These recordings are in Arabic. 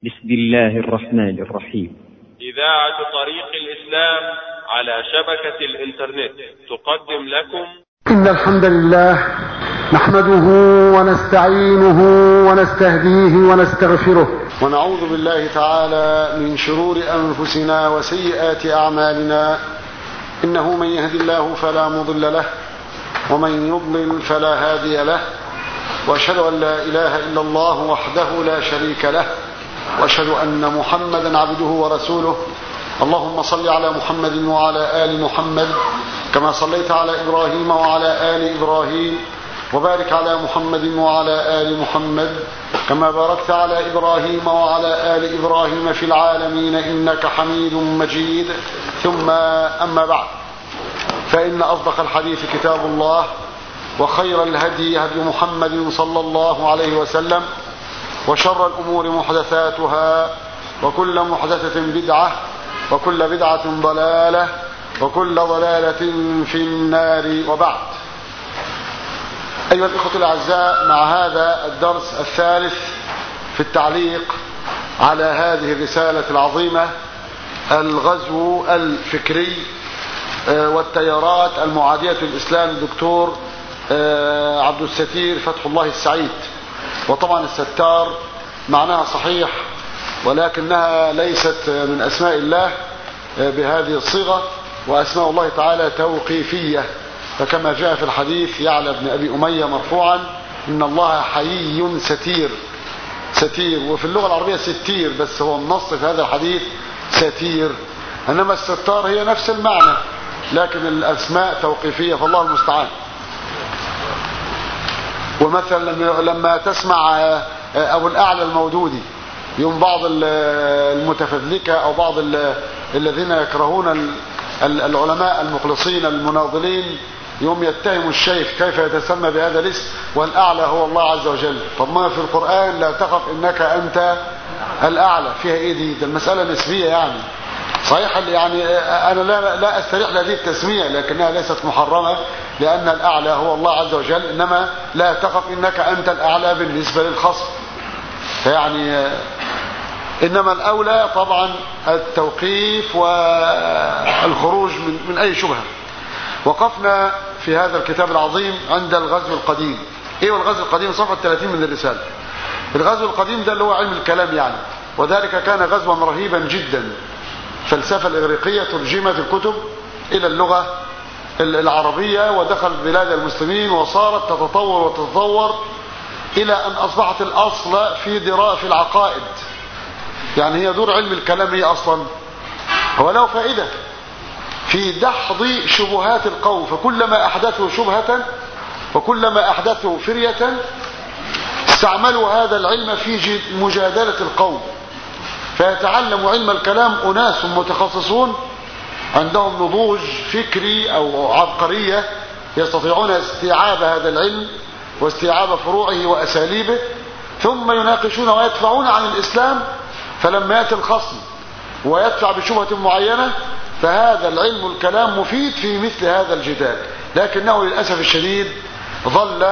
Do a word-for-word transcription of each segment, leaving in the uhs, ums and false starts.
بسم الله الرحمن الرحيم. إذاعة طريق الإسلام على شبكة الإنترنت تقدم لكم إن الحمد لله نحمده ونستعينه ونستهديه ونستغفره ونعوذ بالله تعالى من شرور أنفسنا وسيئات أعمالنا، إنه من يهد الله فلا مضل له ومن يضلل فلا هادي له، وأشهد أن لا إله إلا الله وحده لا شريك له، وأشهد أن محمدا عبده ورسوله. اللهم صل على محمد وعلى آل محمد كما صليت على إبراهيم وعلى آل إبراهيم، وبارك على محمد وعلى آل محمد كما باركت على إبراهيم وعلى آل إبراهيم في العالمين إنك حميد مجيد. ثم أما بعد، فإن أصدق الحديث كتاب الله، وخير الهدي هدي محمد صلى الله عليه وسلم، وشر الأمور محدثاتها، وكل محدثة بدعة، وكل بدعة ضلالة، وكل ضلالة في النار. وبعد، أيها الإخوة الأعزاء، مع هذا الدرس الثالث في التعليق على هذه الرسالة العظيمة، الغزو الفكري والتيارات المعادية للإسلام، الدكتور عبد الستير فتح الله السعيد. وطبعا الستار معناها صحيح، ولكنها ليست من أسماء الله بهذه الصيغة، وأسماء الله تعالى توقيفية، فكما جاء في الحديث يعلى بن أبي أمية مرفوعا: إن الله حيي ستير. ستير، وفي اللغة العربية ستير، بس هو النص في هذا الحديث ستير، إنما الستار هي نفس المعنى، لكن الأسماء توقيفية، فالله المستعان. ومثلا لما تسمع أبو الأعلى المودودي، يوم بعض المتفذلكة أو بعض الذين يكرهون العلماء المخلصين المناضلين، يوم يتهم الشيخ كيف يتسمى بهذا الاسم، والأعلى هو الله عز وجل. طب ما في القرآن لا تخف إنك أنت الأعلى، فيها إيه دي؟ ده المسألة نسبية يعني. صحيح يعني أنا لا, لا أستريح لهذه التسمية، لكنها ليست محرمة، لأن الأعلى هو الله عز وجل، إنما لا تخف إنك أنت الأعلى بالنسبة للخصم. فيعني إنما الأولى طبعا التوقيف والخروج من, من أي شبهة. وقفنا في هذا الكتاب العظيم عند الغزو القديم. إيه الغزو القديم؟ صفحة ثلاثين من الرسالة. الغزو القديم ده اللي هو علم الكلام يعني، وذلك كان غزوا رهيبا جدا. الفلسفة الإغريقية ترجمت الكتب إلى اللغة العربية، ودخل بلاد المسلمين، وصارت تتطور وتتطور إلى أن أصبحت الأصل في دراء في العقائد. يعني هي دور علم الكلام هي أصلا هو له فائدة في دحض شبهات القوم، فكلما أحدثوا شبهة وكلما أحدثوا فرية استعملوا هذا العلم في مجادلة القوم. فيتعلم علم الكلام أناس متخصصون عندهم نضوج فكري أو عبقرية، يستطيعون استيعاب هذا العلم واستيعاب فروعه وأساليبه، ثم يناقشون ويدفعون عن الإسلام. فلما يأتي الخصم ويدفع بشبهة معينة، فهذا العلم الكلام مفيد في مثل هذا الجدال، لكنه للأسف الشديد ظل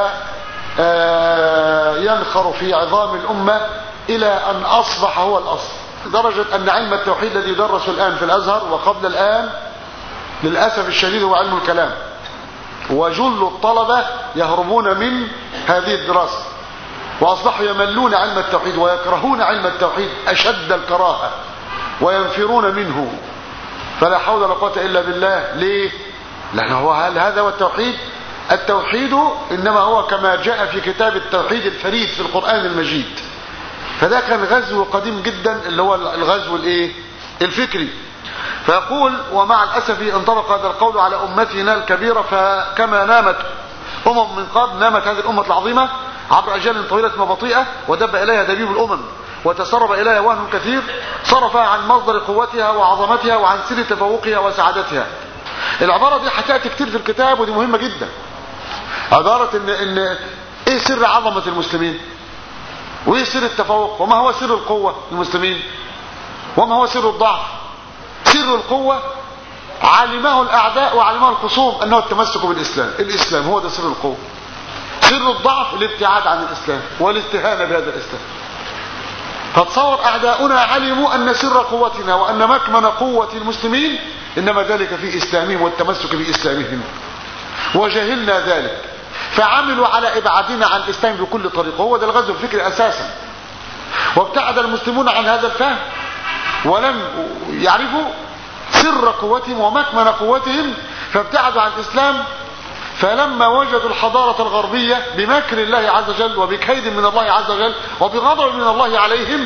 ينخر في عظام الأمة إلى أن أصبح هو الأصل، لدرجة أن علم التوحيد الذي يدرس الآن في الأزهر وقبل الآن للأسف الشديد هو علم الكلام، وجل الطلبة يهربون من هذه الدراسة، وأصبحوا يملون علم التوحيد ويكرهون علم التوحيد أشد الكراهة وينفرون منه. فلا حول ولا قوة إلا بالله. ليه؟ لأنه هو هذا هو التوحيد. التوحيد إنما هو كما جاء في كتاب التوحيد الفريد في القرآن المجيد. فده كان غزو قديم جدا، اللي هو الغزو الايه الفكري. فيقول: ومع الأسف انطبق هذا القول على أمتنا الكبيرة، فكما نامت أمم من قبل نامت هذه الأمة العظيمة عبر أجيال طويلة وبطيئة، ودب إليها دبيب الأمم، وتسرب إليها وهن كثير، صرفها عن مصدر قوتها وعظمتها وعن سر تفوقها وسعادتها. العبارة دي هتأتي كتير في الكتاب، ودي مهمة جدا. عبارة إن, إن إيه سر عظمة المسلمين، وإيه سر التفوق، وما هو سر القوة للمسلمين، وما هو سر الضعف. سر القوة علمه الأعداء وعلمه الخصوم أنه التمسك بالإسلام. الإسلام هو ده سر القوة. سر الضعف الابتعاد عن الإسلام والاستهانة بهذا الإسلام. فتصور أعداؤنا علموا أن سر قوتنا وأن مكمن قوة المسلمين إنما ذلك في إسلامهم والتمسك بإسلامهم، وجهلنا ذلك فعملوا على إبعادنا عن الإسلام بكل طريقة. هو ده الغزو الفكري أساسا، وابتعد المسلمون عن هذا الفهم ولم يعرفوا سر قوتهم ومكمن قوتهم فابتعدوا عن الإسلام. فلما وجدوا الحضارة الغربية بمكر الله عز وجل وبكيد من الله عز وجل وبغضب من الله عليهم،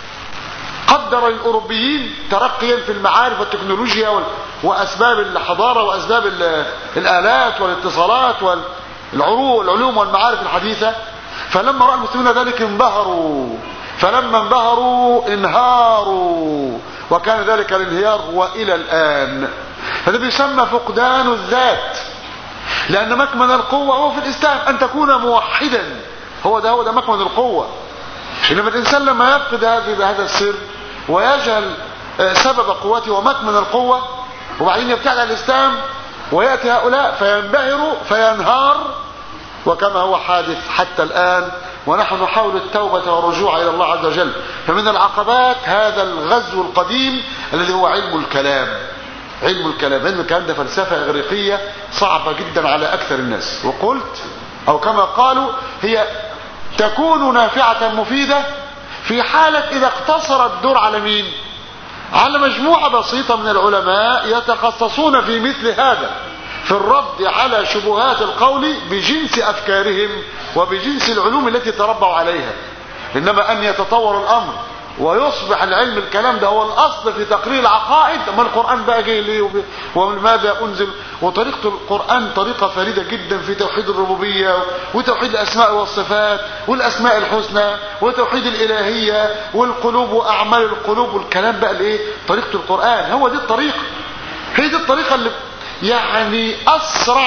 قدر الأوروبيين ترقيا في المعارف والتكنولوجيا وأسباب الحضارة وأسباب الآلات والاتصالات والعلوم والمعارف الحديثة. فلما رأى المسلمين ذلك انبهروا، فلما انبهروا انهاروا، وكان ذلك الانهيار وإلى الآن. هذا بيسمى فقدان الذات، لأن مكمن القوة هو في الإسلام أن تكون موحدا، هو ده هو ده مكمن القوة. إنما الإنسان لما يفقد هذا هذا السر ويجهل سبب قوته ومكمن القوة وبعدين يبتعد عن الإسلام ويأتي هؤلاء فينبهروا فينهار، وكما هو حادث حتى الآن ونحن نحاول التوبة والرجوع إلى الله عز وجل. فمن العقبات هذا الغزو القديم الذي هو علم الكلام. علم الكلام، علم الكلام ده فلسفة إغريقية صعبة جدا على أكثر الناس، وقلت أو كما قالوا هي تكون نافعة مفيدة في حالة إذا اقتصر الدور على مين؟ على مجموعة بسيطة من العلماء يتخصصون في مثل هذا، في الرد على شبهات القول بجنس أفكارهم وبجنس العلوم التي تربوا عليها. إنما أن يتطور الأمر ويصبح العلم الكلام ده هو الأصل في تقرير العقائد، ما القرآن بقى جاي ليه وماذا أنزل؟ وطريقة القرآن طريقة فريدة جدا في توحيد الربوبية وتوحيد الأسماء والصفات والأسماء الحسنى وتوحيد الإلهية والقلوب وأعمال القلوب والكلام بقى لإيه؟ طريقة القرآن هو دي الطريقة، هي دي الطريقة اللي يعني أسرع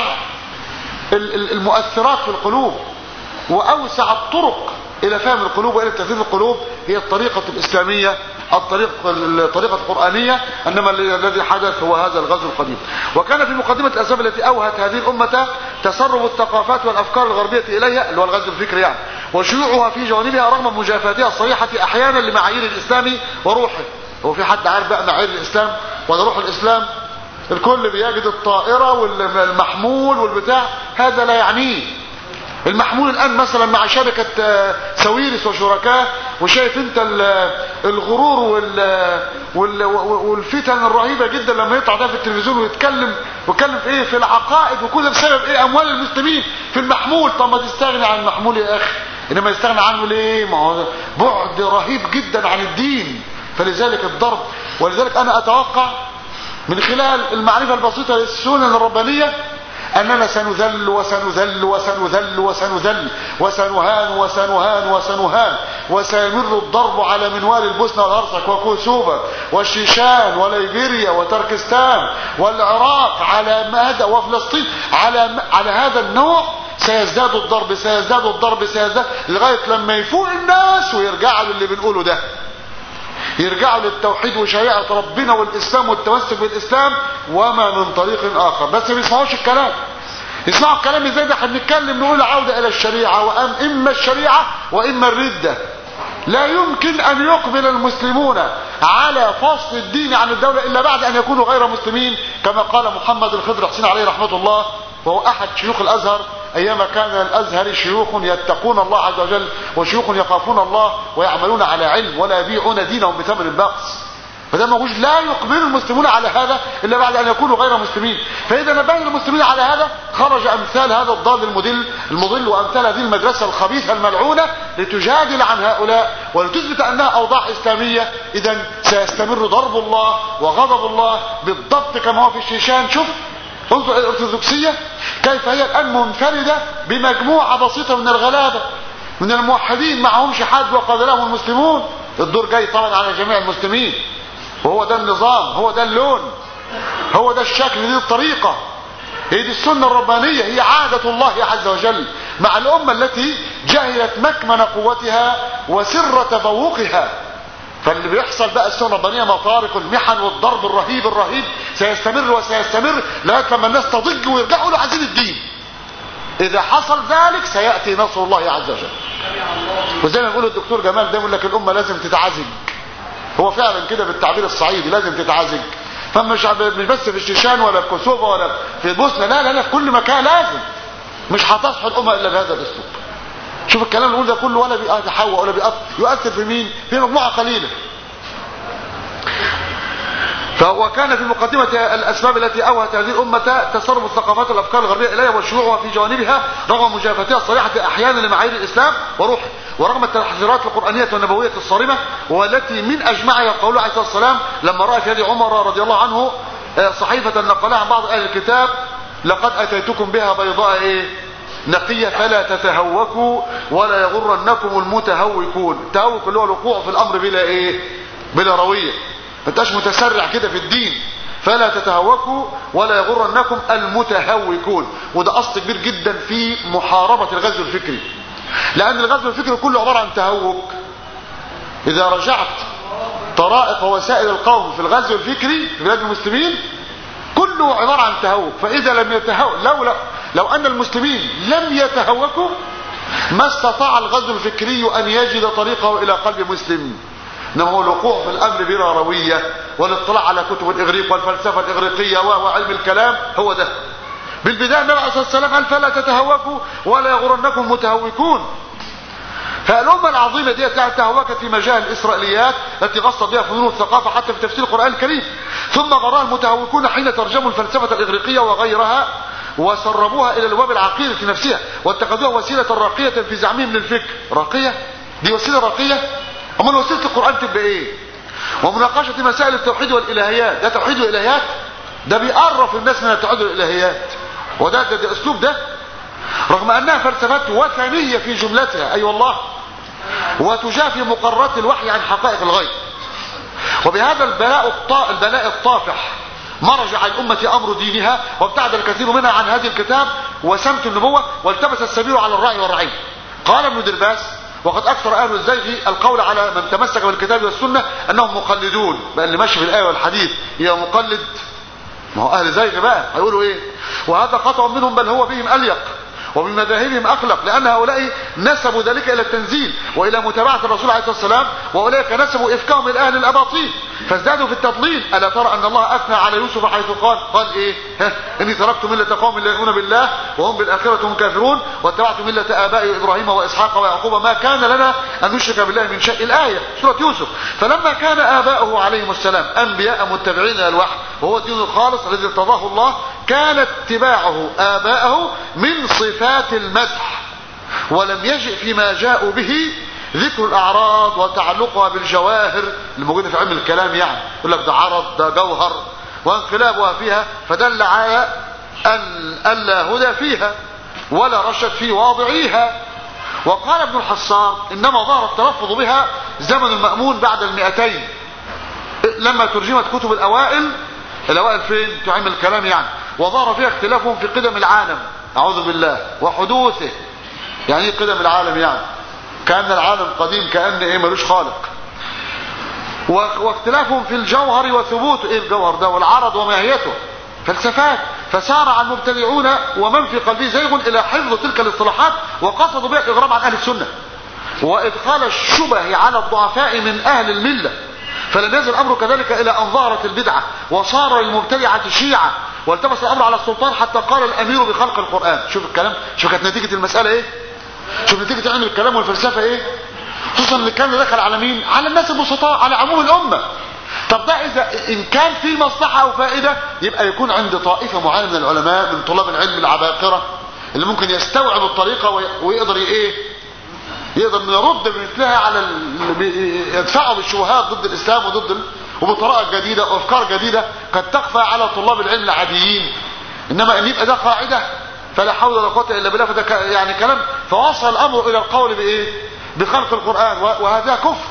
المؤثرات في القلوب وأوسع الطرق إلى فهم القلوب وإلى تفهيم القلوب، هي الطريقة الإسلامية، الطريقة الطريقة القرآنية. إنما الذي حدث هو هذا الغزو القديم. وكان في مقدمة الأسباب التي أوهت هذه الأمة تسرب الثقافات والأفكار الغربية إليها، اللي هو الغزو الفكري يعني، وشيوعها في جوانبها رغم مجافاتها الصريحة أحيانا لمعايير الإسلام وروحه. هو في حد عارف بقى معايير الإسلام ولا روح الإسلام؟ الكل بيجد الطائرة والمحمول والبتاع، هذا لا يعنيه. المحمول الآن مثلا مع شركة سويرس وشركاء، وشايف انت الغرور والفتن الرهيبة جدا لما يطلع ده في التلفزيون ويتكلم ويتكلم في ايه؟ في العقائد، وكل بسبب ايه؟ اموال المسلمين في المحمول. طب ما تستغني عن المحمول يا اخي، انما يستغني عنه ليه؟ ما هو بعد رهيب جدا عن الدين. فلذلك الضرب، ولذلك انا اتوقع من خلال المعرفة البسيطة للسنن الربانية أننا سنذل وسنذل وسنذل وسنذل وسنهان وسنهان وسنهان، وسيمر الضرب على منوال البوسنة والهرسك وكوسوفا والشيشان وليبيريا وتركستان والعراق على مدى وفلسطين على على هذا النوع. سيزداد الضرب سيزداد الضرب سيزداد لغاية لما يفوق الناس ويرجعوا للي بنقوله ده، يرجعوا للتوحيد وشريعة ربنا والإسلام والتمسك بالإسلام وما من طريق آخر. بس ما يسمعوش الكلام. يسمعوا الكلام ازاي؟ ده احنا بنتكلم نقول عودة إلى الشريعة، وإما الشريعة وإما الردة. لا يمكن أن يقبل المسلمون على فصل الدين عن الدولة إلا بعد أن يكونوا غير مسلمين، كما قال محمد الخضر حسين عليه رحمة الله، وهو أحد شيوخ الأزهر أيام كان الأزهر شيوخ يتقون الله عز وجل وشيوخ يخافون الله ويعملون على علم ولا يبيعون دينهم بثمن باخس. فده ما هوش لا يقبل المسلمون على هذا إلا بعد أن يكونوا غير مسلمين. فإذا نبه المسلمين على هذا خرج أمثال هذا الضال المضل المضل وأمثال هذه المدرسة الخبيثة الملعونة لتجادل عن هؤلاء ولتثبت أنها أوضاع إسلامية. إذا سيستمر ضرب الله وغضب الله بالضبط كما هو في الشيشان. شوف انظر الأرثوذكسية كيف هي الآن منفردة بمجموعة بسيطة من الغلابة من الموحدين، معهمش حد وقابلهم المسلمون. الدور جاي طبعا على جميع المسلمين، وهو ده النظام، هو ده اللون، هو ده الشكل، دي الطريقة، هي دي السنة الربانية، هي عادة الله عز وجل مع الأمة التي جهلت مكمن قوتها وسر تفوقها. فاللي بيحصل بقى السنة الربانية مطارق المحن والضرب الرهيب الرهيب سيستمر وسيستمر لغاية لما الناس تضج ويرجعوا له عايزين الدين. إذا حصل ذلك سيأتي نصر الله عز وجل. وزي ما يقول الدكتور جمال ده، يقول لك الأمة لازم تتعزج. هو فعلا كده بالتعبير الصعيدي، لازم تتعزج. فمش مش بس في الشيشان ولا في كوسوفا ولا في بوسنة، لا لا لا، في كل مكان لازم. مش هتصحى الأمة إلا بهذا الأسلوب. شوف الكلام اللي نقول ده كله ولا بيتحوى ولا بيؤثر في مين؟ في مجموعة قليلة. وكان في مقدمة الأسباب التي أوهت هذه الأمة تسرب الثقافات والأفكار الغربية إليها وشيوعها في جوانبها رغم مجافتها الصريحة أحيانا لمعايير الإسلام وروحه، ورغم التحذيرات القرآنية والنبوية الصارمة، والتي من أجمعها قوله عليه الصلاة والسلام لما رأى في يد عمر رضي الله عنه صحيفة نقلها عن بعض أهل الكتاب: لقد أتيتكم بها بيضاء إيه؟ نقية فلا تتهوكوا ولا يغرنكم المتهوكون. التهوك اللي هو الوقوع في الأمر بلا إيه؟ بلا روية، ما انتش متسرع كده في الدين. فلا تتهوكوا ولا يغرنكم المتهوكون. وده اصل كبير جدا في محاربة الغزو الفكري، لان الغزو الفكري كله عبارة عن تهوك. اذا رجعت طرائق ووسائل القوم في الغزو الفكري في بلاد المسلمين كله عبارة عن تهوك. فاذا لم يتهوك، لو, لو, لو ان المسلمين لم يتهوكوا ما استطاع الغزو الفكري ان يجد طريقه الى قلب مسلم. انما هو الوقوع في الامر بلا رويه والاطلاع على كتب الاغريق والفلسفه الاغريقيه وعلم الكلام، هو ده. بالبدايه النبي عليه الصلاه والسلام قال: فلا تتهوكوا ولا يغرنكم متهوكون. فالامه العظيمه دي تهوكت في مجال الاسرائيليات التي غصت بها فنون الثقافه حتى في تفسير القران الكريم، ثم غراها المتهوكون حين ترجموا الفلسفه الاغريقيه وغيرها وسربوها الى الواب العقيده نفسها واتخذوها وسيله راقيه في زعمهم للفكر. راقيه؟ دي وسيله راقيه؟ امال وسيله القران تبقى ايه؟ ومناقشه مسائل التوحيد والالهيات، ده توحيد والالهيات؟ ده بيقرف الناس من التوحيد والالهيات. وده ده, ده اسلوب ده، رغم انها فلسفات وثنيه في جملتها، اي أيوة والله، وتجافي مقررات الوحي عن حقائق الغيب. وبهذا البلاء الطا... البلاء الطافح مرجع الامه امر دينها، وابتعد الكثير منها عن هذه الكتاب وسمت النبوه، والتبس السبيل على الراعي والرعية. قال ابن درباس: وقد اكثر اهل الزيغ القول على من تمسك بالكتاب والسنه انهم مقلدون. بقى اللي ماشي بالايه والحديث يبقى مقلد؟ ما هو اهل زيغ بقى هيقولوا ايه؟ وهذا خطأ منهم، بل هو بهم اليق وبمذاهبهم اخلق، لان هؤلاء نسبوا ذلك الى التنزيل والى متابعه الرسول عليه الصلاه والسلام، واولئك نسبوا افكاهم الى اهل الاباطيل فازدادوا في التضليل. الا ترى ان الله اثنى على يوسف حيث قال قال ايه؟ ها اني تركت مله قوم لا يؤمنون بالله وهم بالاخره هم كافرون واتبعت مله ابائي ابراهيم واسحاق ويعقوب ما كان لنا ان نشرك بالله من شيء. الايه سوره يوسف. فلما كان اباؤه عليهم السلام انبياء متبعين للوحي وهو الدين الخالص الذي ارتضاه الله، كان اتباعه اباءه من صفات المدح، ولم يجئ فيما جاءوا به ذكر الاعراض وتعلقها بالجواهر الموجوده في علم الكلام. يعني يقول لك ده عرض، ده جوهر، وانقلابها فيها، فدل على ان الا هدى فيها ولا رشد في واضعيها. وقال ابن الحصان: انما ظهر التلفظ بها زمن المأمون بعد المئتين، لما ترجمت كتب الاوائل. الاوائل فين؟ في علم الكلام يعني. وظهر فيها اختلافهم في قدم العالم، اعوذ بالله، وحدوثه. يعني ايه قدم العالم؟ يعني كأن العالم قديم، كأن ايه ملوش خالق. واختلافهم في الجوهر وثبوته، ايه الجوهر ده والعرض وماهيته، فلسفات. فسارع المبتدعون ومن في قلبه زيغ الى حفظ تلك الاصطلاحات، وقصدوا بها الاغرام عن اهل السنه وادخال الشبه على الضعفاء من اهل المله. فلم يزل الامر كذلك الى ان ظهرت البدعه وصار للمبتدعه شيعه، والتبس الامر على السلطان حتى قال الامير بخلق القران. شوف الكلام، شوف كانت نتيجه المساله ايه، شوف نتيجه علم الكلام والفلسفه ايه، خصوصا اللي كان دخل على مين؟ على الناس البسطاء، على عموم الامه. طب ده اذا ان كان في مصلحه او فائده يبقى يكون عند طائفه معينه من العلماء من طلاب العلم العباقره اللي ممكن يستوعب الطريقه ويقدر ايه، يقدر يرد بمثلها على يدفعوا بالشبهات ضد الاسلام وضد ال... وبطرائق جديده وافكار جديده قد تخفى على طلاب العلم العاديين. انما ان يبقى ده قاعده فلا حول ولا قوه الا بالله، فده يعني كلام. فوصل الامر الى القول بايه؟ بخلق القران، وهذا كفر.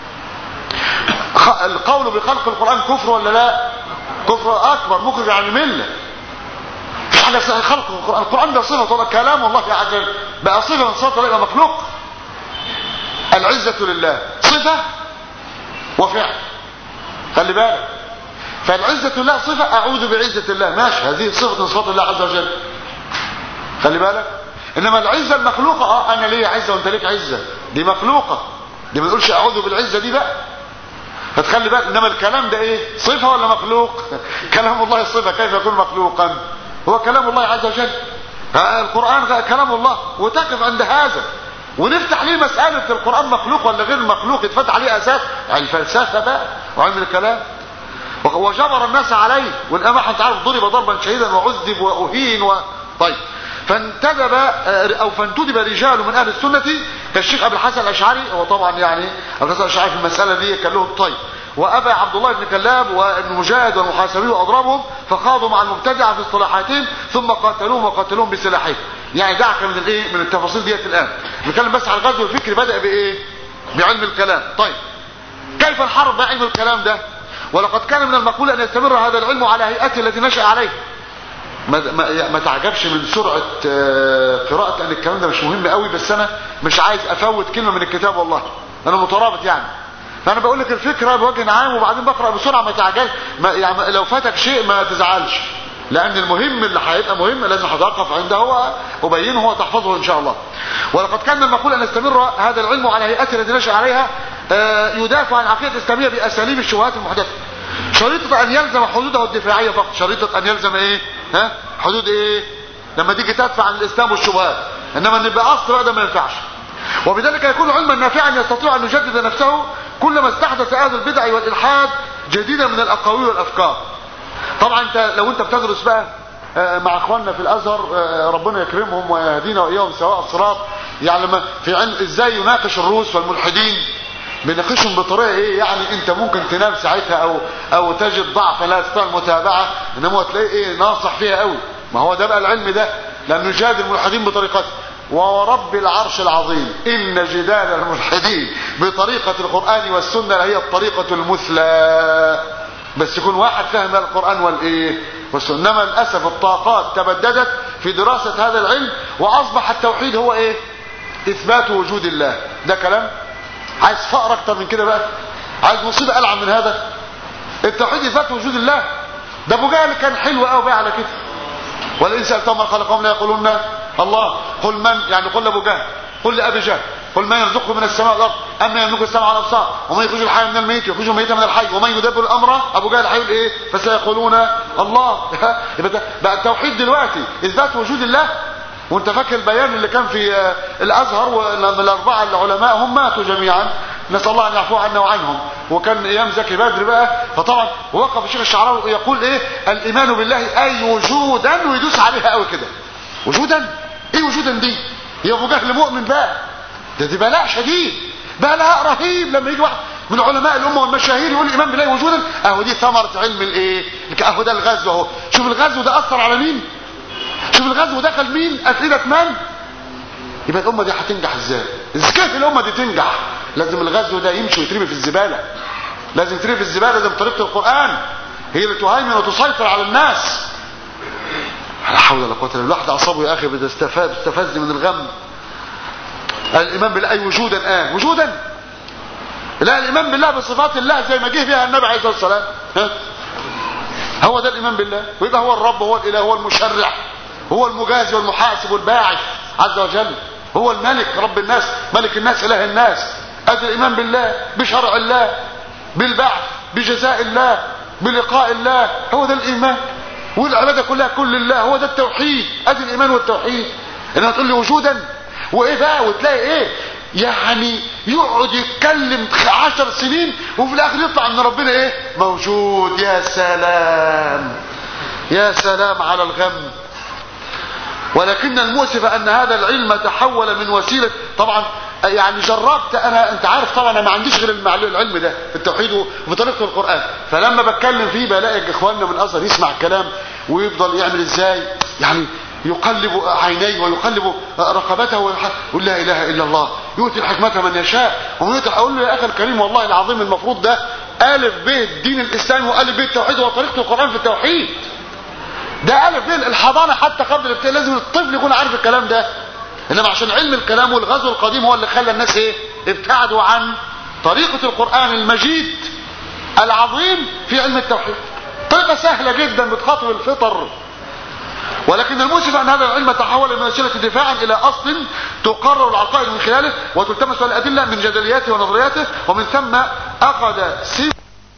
القول بخلق القران كفر ولا لا؟ كفر اكبر مخرج عن المله. مش حاجه اسمها خلق القران، القران ده صفه كلام الله عز وجل، بقى صفه من صفات الله، مخلوق. العزه لله صفه وفعل، خلي بالك. فالعزه لله صفه، اعوذ بعزه الله، ماشي، هذه صفه من صفات الله عز وجل، خلي بالك. انما العزة المخلوقة اه انا ليه عزة وانت ليك عزة، دي مخلوقة، دي ما نقولش اعوذ بالعزة دي بقى. فتخلي بالك، انما الكلام ده ايه؟ صفة ولا مخلوق؟ كلام الله صفة، كيف يكون مخلوقا؟ هو كلام الله عز وجل، القرآن كلام الله، وتقف عند هذا ونفتح ليه مسألة القرآن مخلوق ولا غير مخلوق، يتفتح عليه اساس الفلسفة بقى وعلم الكلام، وجبر الناس عليه. والامام انت عارف ضرب ضربا شديدا وعذب واهين و... طيب فانتدب او فانتدب رجال من اهل السنة كالشيخ ابي الحسن الاشعري، هو طبعا يعني ابو الحسن الاشعري في المسألة دي كان له الطيب، وابى عبد الله بن كلاب وابن مجاهد والمحاسبي واضربهم، فخاضوا مع المبتدعه في اصطلاحاتهم ثم قاتلوهم وقاتلوهم بسلاحهم. يعني دعك من الايه من التفاصيل ديت الان، بنتكلم بس على الغزو الفكري بدا بايه؟ بعلم الكلام. طيب كيف الحرب بعلم الكلام ده؟ ولقد كان من المقبول ان يستمر هذا العلم على هيئته التي نشأ عليه. ما, ما, ما تعجبش من سرعه قراءه، لان الكلام ده مش مهم قوي، بس انا مش عايز افوت كلمه من الكتاب والله، انا مترابط يعني. فانا بقول لك الفكره بوجه عام وبعدين بقرا بسرعه، ما تعجلش، يعني لو فاتك شيء ما تزعلش، لان المهم اللي هيبقى مهم لازم هتوقف عنده وابينه وتحفظه ان شاء الله. ولقد كان المقول ان يستمر هذا العلم على هيئته التي نشأ عليها، يدافع عن العقيده الاسلاميه باساليب الشبهات المحدثه، شريطه ان يلزم حدوده الدفاعيه فقط، شريطه ان يلزم ايه؟ ها حدود ايه؟ لما تيجي تدفع عن الاسلام والشبهات، انما نبقى اصل بقى ده ما ينفعش. وبذلك يكون علما نافعا يستطيع ان يجدد نفسه كلما استحدث اهل البدع والالحاد جديدا من الاقاويل والافكار. طبعا انت لو انت بتدرس بقى مع اخواننا في الازهر، ربنا يكرمهم ويهدينا واياهم سواء الصراط، يعني لما في علم ازاي يناقش الروس والملحدين، بيناقشهم بطريقه ايه؟ يعني انت ممكن تنام ساعتها او او تجد ضعف لا تستطيع المتابعه، انما تلاقي ايه ناصح فيها قوي. ما هو ده بقى العلم ده، لانه يجادل الملحدين بطريقته. ورب العرش العظيم ان جدال الملحدين بطريقه القران والسنه هي الطريقه المثلى، بس يكون واحد فهم القران والايه والسنه. انما للاسف الطاقات تبددت في دراسه هذا العلم، واصبح التوحيد هو ايه؟ اثبات وجود الله. ده كلام عايز فقر اكتر من كده بقى؟ عايز مصيبه العن من هذا؟ التوحيد اثبات وجود الله. ده ابو جهل كان حلو قوي بقى على كده، ولئن سالتهم من خلقهم لا يقولون الله. قل من، يعني قل لابو جهل، قل لابي جهل، قل من يرزقكم من السماء والارض ام يملك السمع والابصار ومن يخرج الحي من الميت يخرج الميت من الحي ومن يدبر الامر. ابو جهل هيقول ايه؟ فسيقولون الله. يبقى بقى التوحيد دلوقتي اثبات وجود الله. وانت فاكر البيان اللي كان في الازهر ولما الاربعه العلماء هم ماتوا جميعا، نسال الله ان يعفو عنا وعنهم، وكان ايام زكي بدر بقى، فطبعا وقف الشيخ الشعراوي يقول ايه؟ الايمان بالله اي وجودا، ويدوس عليها قوي كده. وجودا؟ ايه وجودا دي؟ يا ابو جهل مؤمن بقى، ده دي بلاء شديد، بلاء رهيب لما يجي واحد من علماء الامه والمشاهير يقول الايمان بالله وجودا. اهو دي ثمره علم الايه؟ اهو ده الغزو اهو. شوف الغزو ده اثر على مين؟ شوف الغزو دخل مين؟ افئده من؟ يبقى الامه دي هتنجح ازاي؟ ازاي الامه دي تنجح؟ لازم الغزو ده يمشي ويترمي في الزباله، لازم يترمي في الزباله، لازم طريقه القران هي اللي تهيمن وتسيطر على الناس. لا حول ولا قوه الا بالله. الواحد اعصابه يا اخي بتستفاد بتستفز من الغم. الايمان بالله اي وجودا، اه وجودا، لا الايمان بالله بصفات الله زي ما جه بها النبي عليه الصلاه والسلام، ها هو ده الايمان بالله. ويبقى هو الرب، هو الاله، هو المشرع، هو المجازي والمحاسب والباعث عز وجل، هو الملك رب الناس، ملك الناس، اله الناس. ادي الايمان بالله بشرع الله، بالبعث، بجزاء الله، بلقاء الله، هو ده الايمان. والعباده كلها كل الله، هو ده التوحيد. ادي الايمان والتوحيد. انما تقول لي وجودا وايه بقى؟ وتلاقي ايه يعني يقعد يتكلم عشر سنين وفي الاخر يطلع ان ربنا ايه؟ موجود. يا سلام يا سلام على الغم. ولكن المؤسف ان هذا العلم تحول من وسيله، طبعا يعني جربت انا، انت عارف طبعا انا ما عنديش غير العلم ده في التوحيد وبطريقه القران، فلما بتكلم فيه بلاقي اخواننا من الازهر يسمع الكلام ويفضل يعمل ازاي؟ يعني يقلب عينيه ويقلب رقبته ويقول لا اله الا الله، يؤتي الحكمه من يشاء ومن يؤتي. اقول له يا اخي الكريم والله العظيم المفروض ده الف ب الدين الاسلامي والف ب التوحيد وطريقه القران في التوحيد. ده الف ب الحضانه حتى قبل الابتداء لازم الطفل يكون عارف الكلام ده. انما عشان علم الكلام والغزو القديم هو اللي خلى الناس ايه؟ ابتعدوا عن طريقه القران المجيد العظيم في علم التوحيد. طريقه سهله جدا بتخاطب الفطر ولكن المؤسف أن هذا العلم تحول من وسيلة دفاعا إلى أصل تقرر العقائد من خلاله وتلتمس الأدلة من جدلياته ونظرياته، ومن ثم أخذ سيب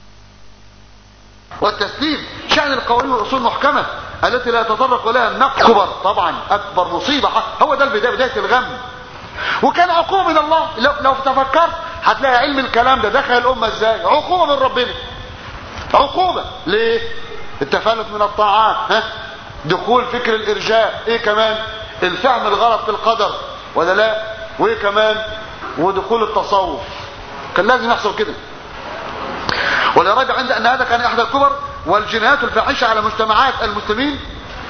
والتسليم شأن القوانين والأصول المحكمة التي لا يتطرق لها النقد. كبر طبعا أكبر مصيبة، هو ده البداية، بداية الغم. وكان عقوبة من الله. لو, لو تفكرت هتلاقي علم الكلام ده دخل الأمة ازاي؟ عقوبة من ربنا. عقوبة ليه؟ التفلت من الطاعات، ها؟ دخول فكر الإرجاء، ايه كمان؟ الفهم الغلط في القدر ولا لا؟ وايه كمان؟ ودخول التصوف. كان لازم يحصل كده. ولا راجع عند أن هذا كان احدى الكبر والجنايات الفاحشة على مجتمعات المسلمين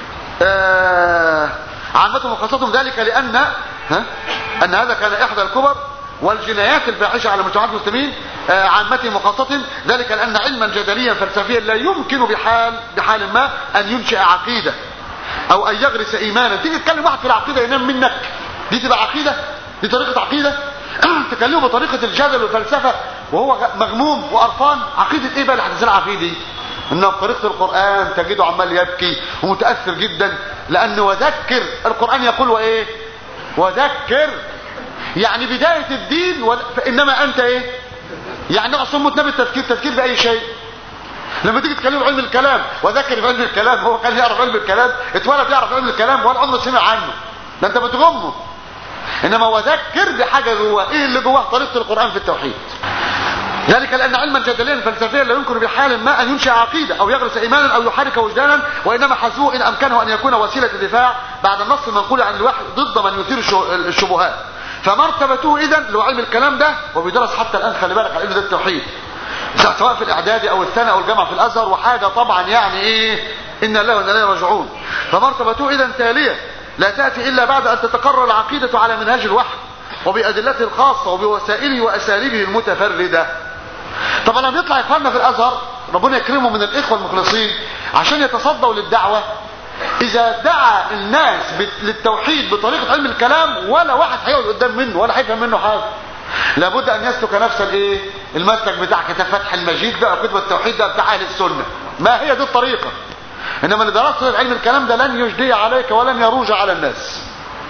آه عامتهم وخاصتهم، ذلك لأن ها أن هذا كان احدى الكبر والجنايات الفاحشة على مجتمعات المسلمين آه عامتهم وخاصتهم، ذلك لأن علما جدليا فلسفيا لا يمكن بحال بحال ما أن ينشئ عقيدة أو أن يغرس إيمانا. تيجي تكلم واحد في العقيدة ينام منك، دي تبقى عقيدة؟ دي طريقة عقيدة؟ تكلمه بطريقة الجدل والفلسفة وهو مغموم وقرفان، عقيدة ايه بقى اللي هتزرعها فيه دي؟ انه بطريقة القرآن تجده عمال يبكي ومتأثر جدا، لأنه وذكر القرآن يقول وايه؟ وذكر، يعني بداية الدين و... فإنما أنت ايه؟ يعني أصلا متنبي التفكير، تفكير بأي شيء. لما تيجي تكلمه علم الكلام وذكر في علم الكلام، هو كان يعرف علم الكلام، اتولد يعرف علم الكلام ولا عمره سمع عنه، ده انت بتغمه. انما وذكر بحاجة جواه، ايه اللي جواه؟ طريقة القرآن في التوحيد. ذلك لأن علما جدليا فلسفيا لا يمكن بحال ما أن ينشئ عقيدة أو يغرس إيمانا أو يحرك وجدانا، وإنما حسبوه إن أمكنه أن يكون وسيلة دفاع بعد النص المنقول عن الوحي ضد من يثير الشبهات. فمرتبته إذن لو علم الكلام ده وبيدرس حتى الآن، خلي بالك علم ده التوحيد سواء في الإعدادي أو الثانوي أو الجامعة في الأزهر، وحاجة طبعا يعني إيه، إن الله وإنا إليه راجعون. فمرتبته إذن تالية لا تأتي إلا بعد أن تتقرر العقيدة على منهاج الوحي وبأدلته الخاصة وبوسائله وأساليبه المتفردة. طبعا لما يطلع إخواننا في الأزهر ربنا يكرمه من الإخوة المخلصين عشان يتصدوا للدعوة، إذا دعا الناس للتوحيد بطريقة علم الكلام ولا واحد هيقعد قدام منه ولا هيفهم منه حاجة. لابد أن يسلك نفس الايه المسلك بتاع كتاب فتح المجيد بقى وكتب التوحيد ده بتاع أهل السنة. ما هي دي الطريقة. إنما اللي درسته علم الكلام ده لن يجدي عليك ولن يروج على الناس.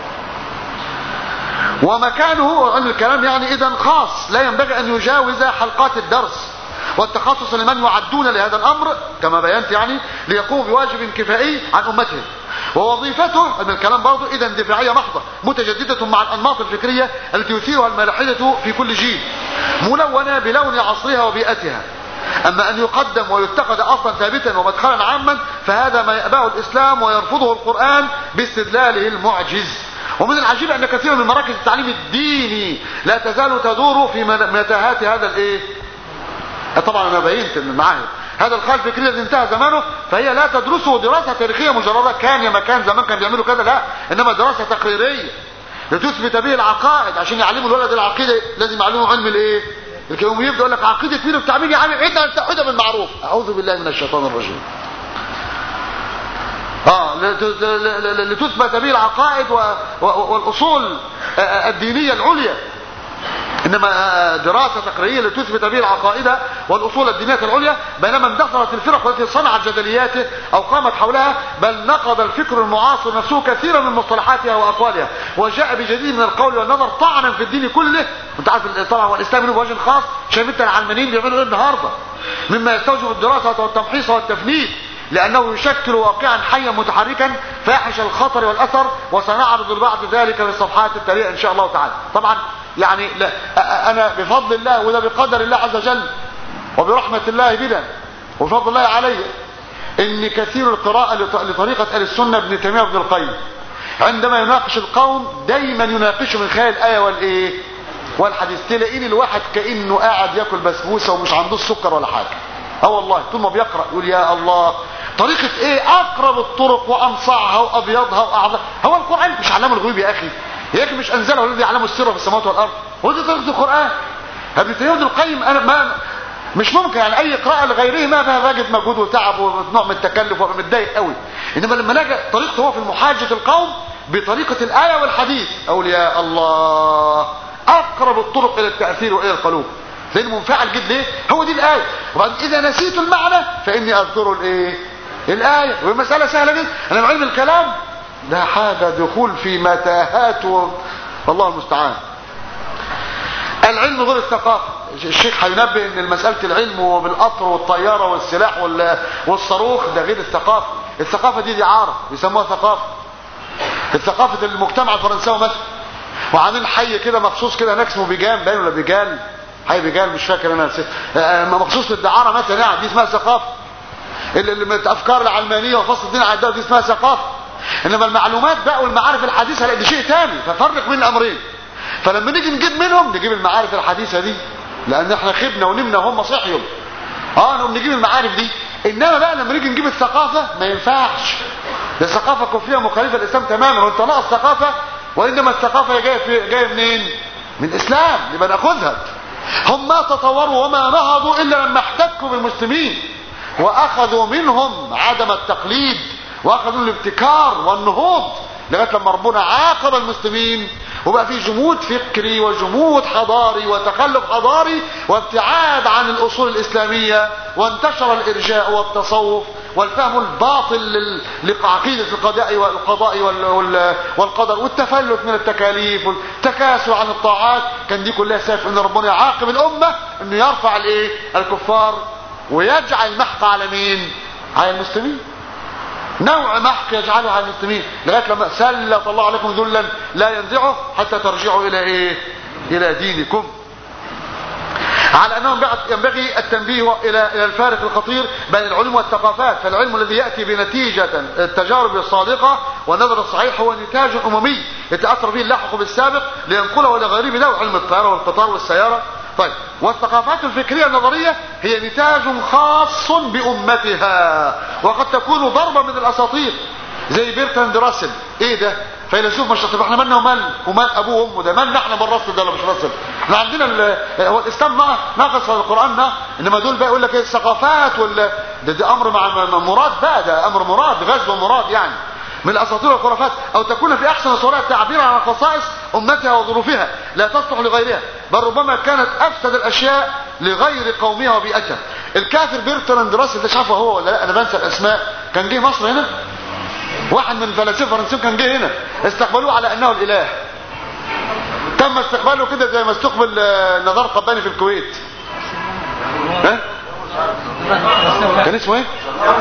ومكانه علم الكلام يعني إذن خاص لا ينبغي أن يجاوز حلقات الدرس والتخصص لمن يعدون لهذا الأمر كما بينت، يعني ليقوم بواجب كفائي عن أمته. ووظيفته علم الكلام برضه إذن دفاعية محضة متجددة مع الأنماط الفكرية التي يثيرها الملاحدة في كل جيل، ملونة بلون عصرها وبيئتها. أما أن يقدم ويتخذ أصلا ثابتا ومدخلا عاما فهذا ما يأباه الإسلام ويرفضه القرآن باستدلاله المعجز. ومن العجيب أن كثير من مراكز التعليم الديني لا تزال تدور في متاهات هذا الايه. طبعا انا بينت المعاهد هذا الخلف الفكري الذي انتهى زمانه، فهي لا تدرسه دراسة تاريخية مجردة كان يا مكان زمان كان بيعملوا كذا، لا، انما دراسة تقريرية لتثبت به العقائد عشان يعلموا الولد العقيدة. لازم يعلموا علم الايه الكيوم، يبدأ يقول لك عقيدة مين بتاع مين يا عم، عيدنا التوحيد بالمعروف. اعوذ بالله من الشيطان الرجيم. اه لتثبت به العقائد والاصول الدينية العليا، انما دراسة تقريرية لتثبت به العقائد والاصول الدينية العليا. بينما اندثرت الفرق التي صنعت جدلياته او قامت حولها، بل نقض الفكر المعاصر نفسه كثيرا من مصطلحاتها واقوالها وجاء بجديد من القول والنظر طعنا في الدين كله. انت عارف طبعا والاسلام له وجه خاص، شايف انت العلمانيين بيعملوا ايه النهارده مما يستوجب الدراسة والتمحيص والتفنيد، لأنه يشكل واقعا حيا متحركا فاحش الخطر والأثر، وسنعرض بعد ذلك في الصفحات التالية إن شاء الله تعالى. طبعا يعني لا أنا بفضل الله وده بقدر الله عز وجل وبرحمة الله بنا وبفضل الله علي إن كثير القراءة لطريقة أهل السنة ابن تيمية وابن القيم عندما يناقش القوم دايما يناقشه من خلال الآية والإيه والحديث. تلاقيني الواحد كأنه قاعد ياكل بسبوسة ومش عنده السكر ولا حاجة. اه والله طول ما بيقرأ يقول يا الله طريقة ايه اقرب الطرق وانصعها وابيضها واعظمها. هو القرآن مش علام الغيوب يا اخي، يا اخي مش انزله الذي يعلم السر في السماوات والارض. هو دي طريقة القرآن. ابن تيمية ابن القيم انا ما مش ممكن يعني اي قراءة لغيره ما فيها بجد مجهود وتعب ونوع من التكلف وابقى متضايق قوي. انما لما نجي طريقته هو في محاجة القوم بطريقة الآية والحديث اقول يا الله اقرب الطرق الى التأثير والى القلوب. لانه منفعل جدا ليه؟ هو دي الآية. وبعد اذا نسيت المعنى فاني اذكر الايه الآية، والمسألة سهلة جدا. أنا علم الكلام ده حاجة دخول في متاهات و... الله المستعان. العلم غير الثقافة. الشيخ هينبه ان مسألة العلم وبالقطر والطيارة والسلاح والصاروخ ده غير الثقافة. الثقافة دي دي عارة بيسموها ثقافة. الثقافة المجتمع الفرنساوي مثلا، وعاملين حي كده مخصوص كده هناك اسمه بيجان باين ولا بيجال، حي بيجال مش فاكر انا، مخصوص للدعارة مثلا، يعني دي اسمها ثقافة. الافكار العلمانية وفصل الدين على الدولة دي اسمها ثقافة. انما المعلومات بقى والمعارف الحديثة لا، دي شيء تاني. ففرق بين الامرين. فلما نيجي نجيب منهم نجيب المعارف الحديثة دي، لان احنا خبنا ونمنا وهم صحيوا، اه نقوم نجيب المعارف دي. انما بقى لما نيجي نجيب الثقافة ما ينفعش، ده ثقافة كفرية مخالفة للاسلام تماما، وانت ناقص ثقافة. وانما الثقافة جاية في جاية منين؟ من الاسلام، يبقى ناخذها. هم ما تطوروا وما نهضوا الا لما احتكوا بالمسلمين واخذوا منهم عدم التقليد واخذوا الابتكار والنهوض، لغايه لما ربنا عاقب المسلمين وبقى في جمود فكري وجمود حضاري وتخلف حضاري وابتعاد عن الاصول الاسلاميه، وانتشر الارجاء والتصوف والفهم الباطل لعقيده القضاء والقضاء والقدر والتفلت من التكاليف والتكاسل عن الطاعات. كان دي كلها سبب ان ربنا يعاقب الامه، انه يرفع الايه؟ الكفار، ويجعل محق على مين؟ على المسلمين. نوع محق يجعله على المسلمين لغايه لما سلط الله عليكم ذلا لا ينزعه حتى ترجعوا الى ايه؟ الى دينكم. على انه ينبغي التنبيه الى الى الفارق الخطير بين العلوم والثقافات. فالعلم الذي ياتي بنتيجه التجارب الصادقه والنظر الصحيح هو نتاج اممي يتاثر به اللاحق بالسابق لينقله الى غيره، بدون علم الطياره والقطار والسياره. طيب، والثقافات الفكريه النظريه هي نتاج خاص بامتها، وقد تكون ضربه من الاساطير زي بيرتراند راسل. ايه ده؟ فيلسوف مش طب احنا مالنا ومال ومال ابوه وامه ده؟ مالنا احنا بالراسل ده ولا مش راسل؟ احنا عندنا هو الاسلام ناقص القران، انما دول بقى يقول لك ايه الثقافات ولا ده, ده امر مع مراد بقى، ده امر مراد، غزو مراد يعني من الاساطير والخرافات. او تكون في احسن صورها التعبير عن خصائص امتها وظروفها لا تصلح لغيرها، بل ربما كانت افسد الاشياء لغير قومها وبيئتها. الكافر بيرتراند راسل ده شافه هو ولا لا؟ انا بنسى الاسماء. كان جه مصر هنا واحد من الفلاسفه الفرنسيين، كان جه هنا استقبلوه على انه الاله. تم استقباله كده زي ما استقبل نزار قباني في الكويت. ها؟ كان اسمه ايه؟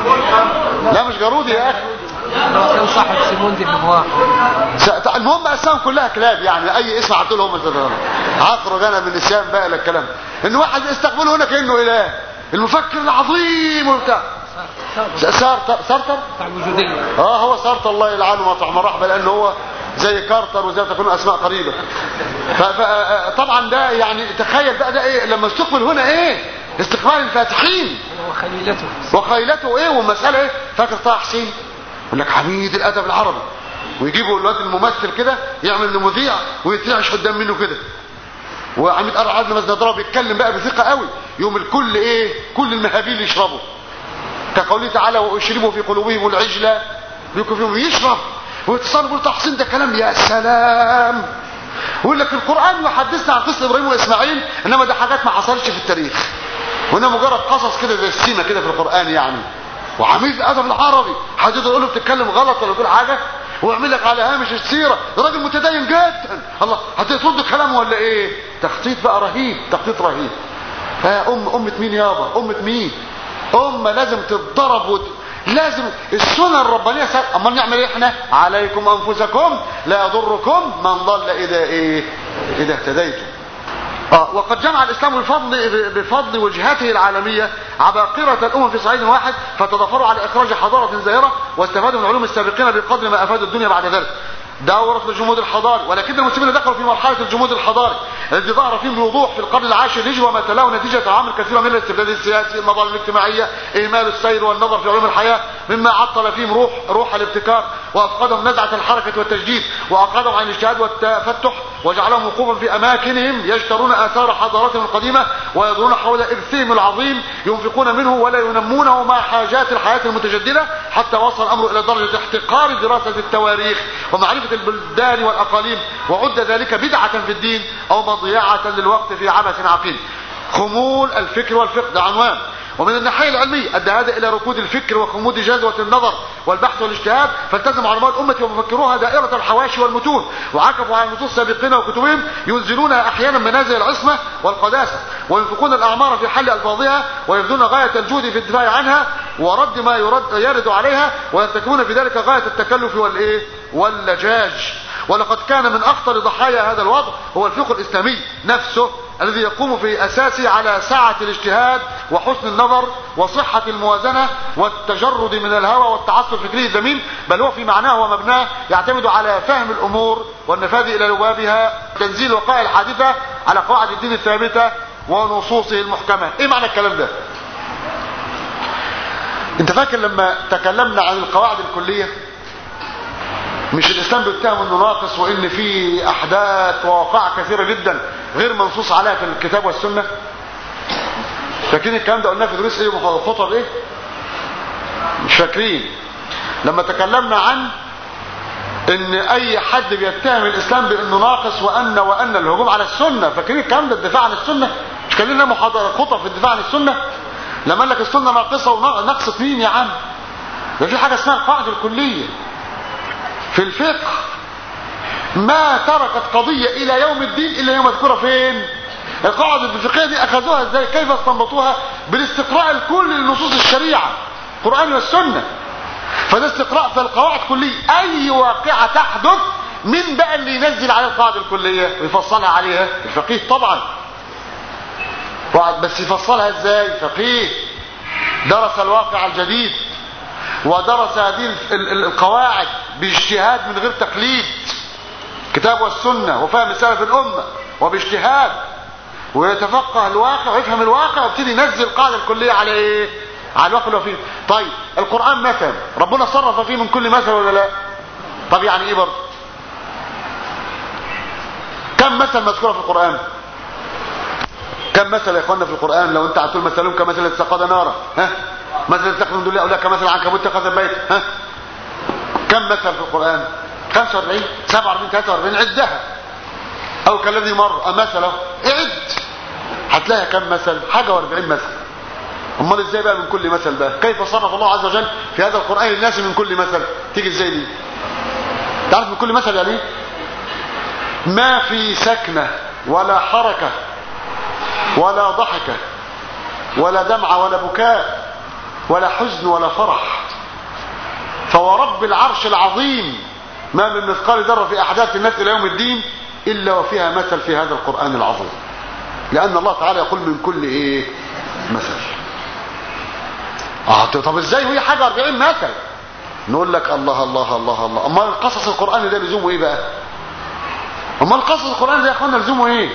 لا مش جارودي يا اخي، كان صاحب سيمون دي بوفوار. المهم اسامهم كلها كلاب يعني، اي اسم عطوا لهم عقروا جانا من نسيان بقى للكلام. ان واحد استقبله هنا كانه اله، المفكر العظيم وبتاع سارتر سارتر اه هو سارتر الله يلعنه مطعم الرحمه، لانه هو زي كارتر وزي ما تكون اسماء قريبه. فطبعا ده يعني تخيل بقى ده ايه لما استقبل هنا، ايه استقبال الفاتحين وخيلته وخيلته ايه والمساله ايه. فاكر طه حسين يقول لك حميد الادب العربي، ويجيبوا الواد الممثل كده يعمل له مذيع ويترعش قدام منه كده، وعميد قرع عدل مزدراب بيتكلم بقى بثقه قوي، يوم الكل ايه كل المهابيل يشربوا، كقوله تعالى واشربوا في قلوبهم العجله بيكون فيهم يشرب ويتصل يقول طه حسين ده كلام يا سلام. ويقول لك القران يحدثنا عن قصه ابراهيم واسماعيل، انما ده حاجات ما حصلتش في التاريخ، وانما مجرد قصص كده زي السيمه كده في القران يعني. وعميد الادب العربي حد يقول له بتتكلم غلط ولا تقول حاجه ويعمل لك على هامش السيره راجل متدين جدا، الله هترد كلامه ولا ايه؟ تخطيط بقى رهيب، تخطيط رهيب. ام امه مين يابا؟ امه مين؟ امه لازم تتضرب وت... لازم السنه الربانيه سر... اما نعمل ايه احنا؟ عليكم انفسكم لا يضركم من ضل اذا ايه؟ اذا اهتديتم. آه وقد جمع الاسلام بفضل بفضل وجهاته العالميه عباقره الامم في صعيد واحد، فتضافروا على اخراج حضاره زاهره واستفادوا من علوم السابقين بقدر ما افادوا الدنيا بعد ذلك. دورت الجمود الحضاري، ولكن المسلمين دخلوا في مرحله الجمود الحضاري الذي ظهر فيه بوضوح في القرن العاشر الهجري، وما تلاه نتيجه عوامل كثيره من الاستبداد السياسي، المظالم الاجتماعيه، اهمال السير والنظر في علوم الحياه، مما عطل فيهم روح روح الابتكار وافقدهم نزعه الحركه والتجديد، واقعدهم عن الاجتهاد والتفتح، وجعلهم وقوفا في اماكنهم يجترون اثار حضارتهم القديمه ويدورون حول ارثهم العظيم ينفقون منه ولا ينمونه مع حاجات الحياه المتجدده، حتى وصل الامر الى درجه احتقار دراسه التواريخ ومعرفه البلدان والاقاليم، وعد ذلك بدعه في الدين او مضيعه للوقت في عبث عقيم. خمول الفكر والفقه ده عنوان. ومن الناحية العلمية أدى هذا إلى ركود الفكر وخمود جذوة النظر والبحث والاجتهاد، فالتزم علماء الأمة ومفكروها دائرة الحواشي والمتون، وعكفوا على النصوص سابقين وكتبهم ينزلونها أحيانا منازل العصمة والقداسة، وينفقون الأعمار في حل ألفاظها، ويبذلون غاية الجهد في الدفاع عنها ورد ما يرد يرد عليها، ويرتكبون في ذلك غاية التكلف والإيه واللجاج. ولقد كان من أخطر ضحايا هذا الوضع هو الفقه الإسلامي نفسه، الذي يقوم في أساسه على سعة الاجتهاد وحسن النظر وصحة الموازنة والتجرد من الهوى والتعصب الفكري الذميم، بل هو في معناه ومبناه يعتمد على فهم الأمور والنفاذ إلى لبابها، تنزيل الوقائع الحادثة على قواعد الدين الثابتة ونصوصه المحكمة. ايه معنى الكلام ده؟ انت فاكر لما تكلمنا عن القواعد الكلية مش الاسلام بيتهم انه ناقص وان في احداث ووقائع كثيرة جدا غير منصوص عليها في الكتاب والسنة؟ فاكرين الكلام ده قلناه في دروس ايه وخطب ايه؟ مش فاكرين لما تكلمنا عن ان اي حد بيتهم الاسلام بانه ناقص وان وان الهجوم على السنة؟ فاكرين الكلام ده؟ الدفاع عن السنة. مش كان لنا محاضرة خطب في الدفاع عن السنة لما قال لك السنة ناقصة ونقصت مين يا عم؟ ده في حاجة اسمها القاعدة الكلية في الفقه، ما تركت قضية الى يوم الدين الا يوم مذكورة فين؟ القاعدة الفقهية دي اخذوها ازاي؟ كيف استنبطوها؟ بالاستقراء الكلي لنصوص الشريعة القرآن والسنة. فده استقراء في القواعد الكلية، اي واقعة تحدث من بقى اللي ينزل على القاعدة الكلية ويفصلها عليها؟ الفقيه طبعا. بس يفصلها ازاي؟ فقيه درس الواقع الجديد ودرس هذه القواعد باجتهاد من غير تقليد، كتاب والسنة وفهم سلف الأمة وباجتهاد، ويتفقه الواقع ويفهم الواقع ويبتدي ينزل القاعدة الكلية على ايه؟ على الواقع اللي هو فيه. طيب القرآن مثلا ربنا صرف فيه من كل مثل ولا لا؟ طب يعني ايه برضه؟ كم مثل مذكورة في القرآن؟ كم مثل يا اخوانا في القرآن؟ لو انت هتقول مثلهم كمثل استقاد نارا، ها؟ مثل اتخذ من دون الله اولئك كمثل عنكبوت اتخذ بيت، ها؟ كم مثل في القرآن؟ خمسة وأربعين سبعة وأربعين ثلاثة وأربعين عدها. او كالذي مر مثله اعد هتلاقي كم مثل؟ حاجة وأربعين مثل. امال ازاي بقى من كل مثل بقى؟ كيف صرف الله عز وجل في هذا القرآن الناس من كل مثل؟ تيجي ازاي دي؟ تعرف من كل مثل يعني ايه؟ ما في سكنة ولا حركة ولا ضحكة ولا دمعة ولا بكاء ولا حزن ولا فرح، فورب العرش العظيم ما من مثقال ذرة في أحداث الناس إلى يوم الدين إلا وفيها مثل في هذا القرآن العظيم، لأن الله تعالى يقول من كل إيه؟ مثل. آه طب إزاي وهي حاجة أربعين مثل؟ نقول لك الله الله الله الله. أما القصص القرآن ده لزومه إيه بقى؟ أما القصص القرآن ده يا أخوانا لزومه إيه؟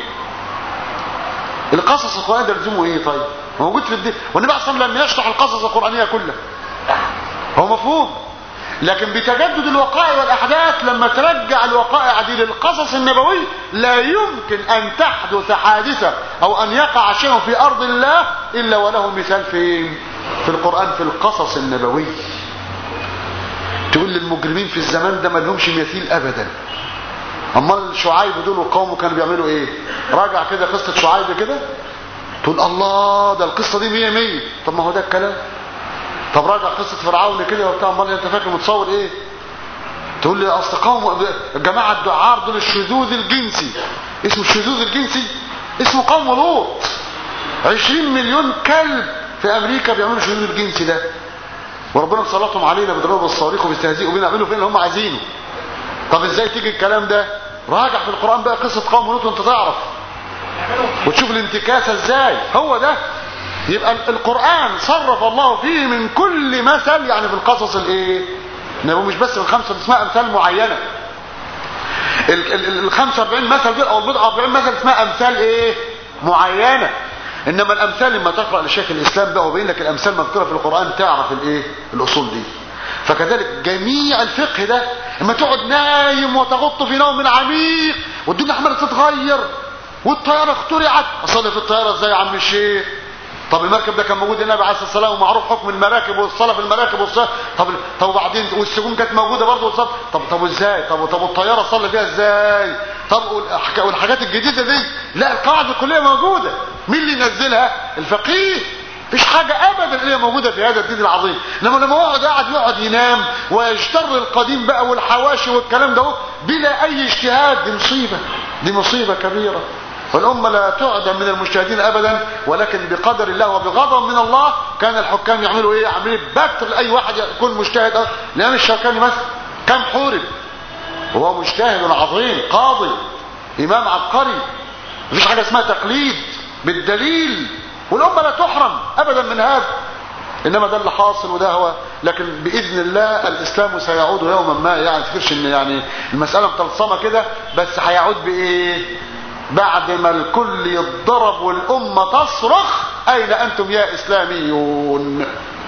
القصص القرآن ده لزومه إيه طيب؟ موجود في الدين، والنبي عليه الصلاة والسلام لم يشرح القصص القرآنية كلها، هو مفهوم، لكن بتجدد الوقائع والأحداث لما ترجع الوقائع دي للقصص النبوي لا يمكن أن تحدث حادثة أو أن يقع شيء في أرض الله إلا وله مثال في في القرآن في القصص النبوي. تقول للمجرمين في الزمان ده ما لهمش مثيل أبدا. أما شعيب دول وقومه كانوا بيعملوا إيه؟ راجع كده قصة شعيب كده تقول الله ده القصة دي مية مية. طب ما هو ده الكلام. طب راجع قصة فرعون كده وبتاع، امال انت فاكر متصور ايه؟ تقول لي اصل قوم الجماعة الدعار دول الشذوذ الجنسي. اسمه الشذوذ الجنسي؟ اسمه قوم لوط. عشرين مليون كلب في امريكا بيعملوا الشذوذ الجنسي ده، وربنا مسلطهم علينا بيضربوا بالصواريخ وبيستهزئوا بينا يعملوا فين اللي هم عايزينه. طب ازاي تيجي الكلام ده؟ راجع في القرآن بقى قصة قوم لوط وانت تعرف وتشوف الانتكاسة ازاي. هو ده يبقى القرآن صرف الله فيه من كل مثل، يعني في القصص الايه؟ انه مش بس الخمسة اسمها امثال معينة. ال خمسة وأربعين مثل دي او البضع أربعين مثل اسمها امثال ايه؟ معينة. انما الامثال لما تقرأ لشيخ الاسلام بقى وبين لك الامثال مذكورة في القرآن تعرف الايه؟ الاصول دي. فكذلك جميع الفقه ده لما تقعد نايم وتغط في نوم عميق والدنيا عماله تتغير والطيارة اخترعت، اصلي في الطيارة ازاي يا عم الشيخ؟ طب المركب ده كان موجود النبي عليه الصلاه والسلام ومعروف حكم المراكب والصلاه في المراكب والصلاه. طب طب وبعدين والسجون كانت موجوده برضه والصلاه. طب طب ازاي؟ طب طب الطياره صلي فيها ازاي؟ طب والحاجات الجديده دي لا القاعده الكليه موجوده. مين اللي ينزلها؟ الفقيه. مفيش حاجة ابدا اللي هي موجودة في هذا الدين العظيم. لما لما يقعد قاعد يقعد ينام ويجتر القديم بقى والحواشي والكلام ده بلا اي اجتهاد، دي مصيبة، دي مصيبة كبيرة. والأمة لا تعدم من المجتهدين أبدا، ولكن بقدر الله وبغضب من الله كان الحكام يعملوا إيه؟ عملية بتر لأي واحد يكون مجتهد. لأن الشوكاني مثلا كم حورب وهو مجتهد عظيم، قاضي، إمام عبقري، مفيش حاجة اسمها تقليد بالدليل، والأمة لا تحرم أبدا من هذا. إنما ده اللي حاصل وده هو. لكن بإذن الله الإسلام سيعود يوما ما، يعني تفكرش إن يعني المسألة متلصمة كده، بس هيعود بإيه؟ بعد ما الكل يتضرب والأمة تصرخ أين أنتم يا إسلاميون.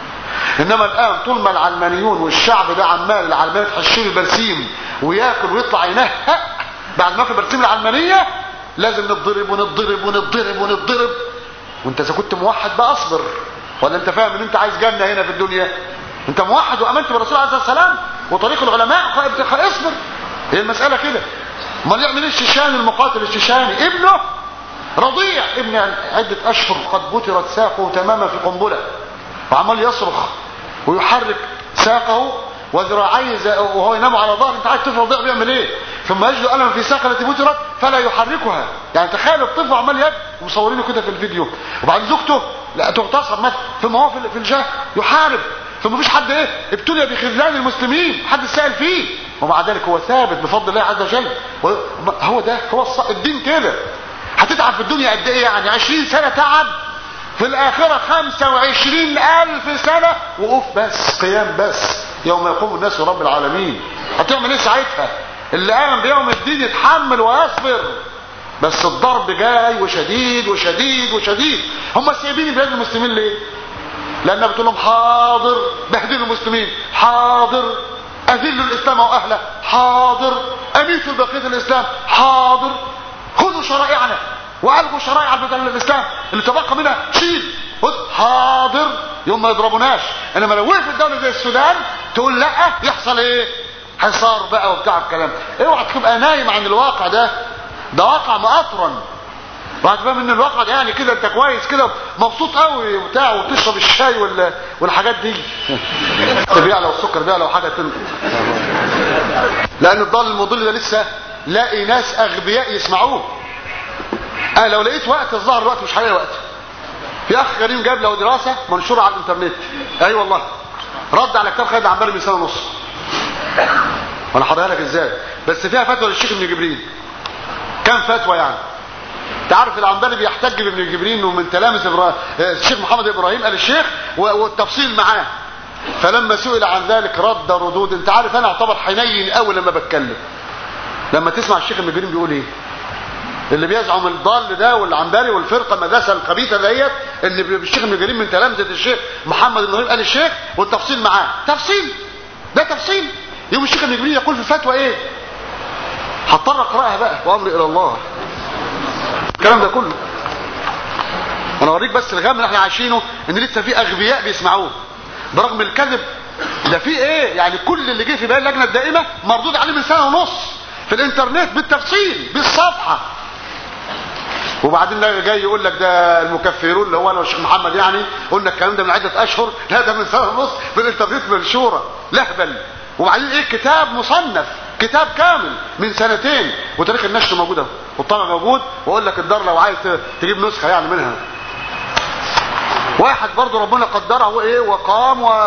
إنما الآن طول ما العلمانيون والشعب ده عمال العلمانية تحشيه البرسيم وياكل ويطلع ينهق بعد ما في برسيم العلمانية، لازم نتضرب ونتضرب ونتضرب ونتضرب. وانت اذا كنت موحد بقى اصبر، ولا انت فاهم ان انت عايز جنة هنا في الدنيا؟ انت موحد وامنت بالرسول عليه الصلاة والسلام وطريق العلماء، اصبر. هي المسألة كده. ما يعمل الشيشاني المقاتل الشيشاني ابنه رضيع، ابن عدة اشهر قد بترت ساقه تماما في قنبلة، وعمال يصرخ ويحرك ساقه وذراعيه وهو ينام على ظهر. انت عايز طفل رضيع بيعمل ايه؟ ثم يجد ألم في ساقه التي بترت فلا يحركها. يعني تخيل الطفل عمال يد ومصورينه كده في الفيديو، وبعدين زوجته لا تغتصب مثلا، ثم هو في الجاه يحارب، ثم مفيش حد ايه ابتلي بخذلان المسلمين، حد سائل فيه، ومع ذلك هو ثابت بفضل الله عز وجل. هو ده هو الدين كده. هتتعب في الدنيا قد ايه؟ يعني عشرين سنة تعب، في الاخرة خمسة وعشرين الف سنة وقوف بس، قيام بس، يوم يقوم الناس رب العالمين. هتعمل ايه ساعتها؟ اللي قام بيوم الدين يتحمل ويصبر، بس الضرب جاي وشديد وشديد وشديد. هم سايبين بلاد المسلمين ليه؟ لأنها بتقول لهم حاضر بهدلوا المسلمين، حاضر أذلوا الإسلام وأهله، حاضر أميتوا بقية الإسلام، حاضر خذوا شرائعنا وألغوا شرائع الإسلام اللي تبقى منها شيل، حاضر. يوم ما يضربوناش. انما لو وقفت الدولة زي السودان تقول لا، يحصل ايه؟ حصار بقى وبتاع الكلام. اوعى تبقى نايم عن الواقع ده، ده واقع مقطرا. وهتفهم ان الواقع ده يعني كده انت كويس كده مبسوط قوي وبتاع وتشرب الشاي ولا والحاجات دي بيعلى والسكر بيعلى وحاجه تانية. لان الضال المضل ده لسه لاقي ناس اغبياء يسمعوه. انا لو لقيت وقت الظهر الوقت مش هلاقي وقت. في اخ كريم جاب له دراسه منشوره على الانترنت، اي أيوة والله، رد على كتاب خالد عنبري من سنه ونص، وانا حاضرها لك ازاي، بس فيها فتوى للشيخ ابن جبرين. كم فتوى يعني؟ تعرف العنبري بيحتج بابن جبرين ومن تلامذة إبرا... الشيخ محمد ابراهيم قال الشيخ والتفصيل معاه. فلما سئل عن ذلك رد ردود. انت عارف انا اعتبر حنين قوي لما بتكلم، لما تسمع الشيخ ابن جبرين بيقول ايه. اللي بيزعم الضال ده والعنبري والفرقه المدرسه الخبيثه ديت ان الشيخ ابن جبرين من تلامذة الشيخ محمد ابراهيم قال الشيخ والتفصيل معاه. تفصيل ده تفصيل. يوم الشيخ ابن جبرين يقول في الفتوى ايه؟ هضطر اقراها بقى وامري الى الله. الكلام ده كله انا اوريك بس الغم اللي احنا عايشينه، ان لسه في اغبياء بيسمعوه برغم الكذب ده. في ايه يعني؟ كل اللي جه في بيان اللجنه الدائمه مردود عليه من سنه ونص في الانترنت بالتفصيل بالصفحه. وبعدين جاي يقول لك ده المكفرون اللي هو انا والشيخ محمد يعني قلنا الكلام ده من عده اشهر، لا ده من سنه ونص في الانترنت منشوره لهبل. وبعدين ايه؟ كتاب مصنف، كتاب كامل من سنتين، وتاريخ النشر موجود اهو والطبع موجود، واقول لك الدار لو عايز تجيب نسخه يعني منها. واحد برضه ربنا قدره وايه وقام و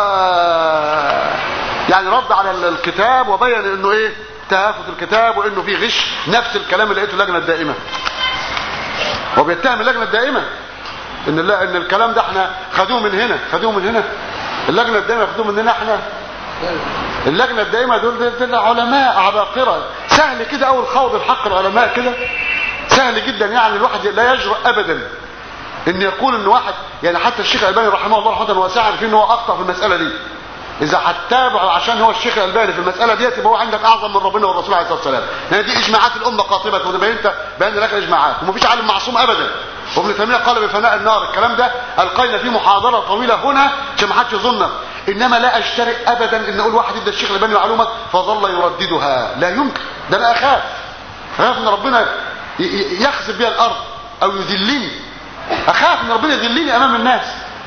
يعني رد على الكتاب وبين انه ايه تهافت الكتاب وانه فيه غش، نفس الكلام اللي لقيته اللجنه الدائمه. وبيتهم اللجنه الدائمه ان لا ان الكلام ده احنا خدوه من هنا خدوه من هنا اللجنه الدائمه خدوه مننا احنا. اللجنه الدائمه دول دول علماء عباقره، سهل كده اول خوض الحق العلماء كده سهل جدا. يعني الواحد لا يجرؤ ابدا ان يقول ان واحد يعني حتى الشيخ الالباني رحمه الله رحمه واسعه عارفين ان هو اخطا في المساله دي. اذا هتتابعه عشان هو الشيخ الالباني في المساله ديت يبقى هو عندك اعظم من ربنا والرسول عليه الصلاه والسلام. لان دي اجماعات الامه قاطبه، وده بينت بين لك اجماعات ومفيش عالم معصوم ابدا. وابن تيميه قال بفناء النار الكلام ده القينا فيه محاضره طويله هنا عشان ما حدش يظن. انما لا اشترك ابدا ان اقول واحد ادى الشيخ الالباني معلومه فظل يرددها، لا يمكن. ده انا اخاف اخاف ان ربنا يخسف بها الارض او يذلني، اخاف ان ربنا يذلني امام الناس.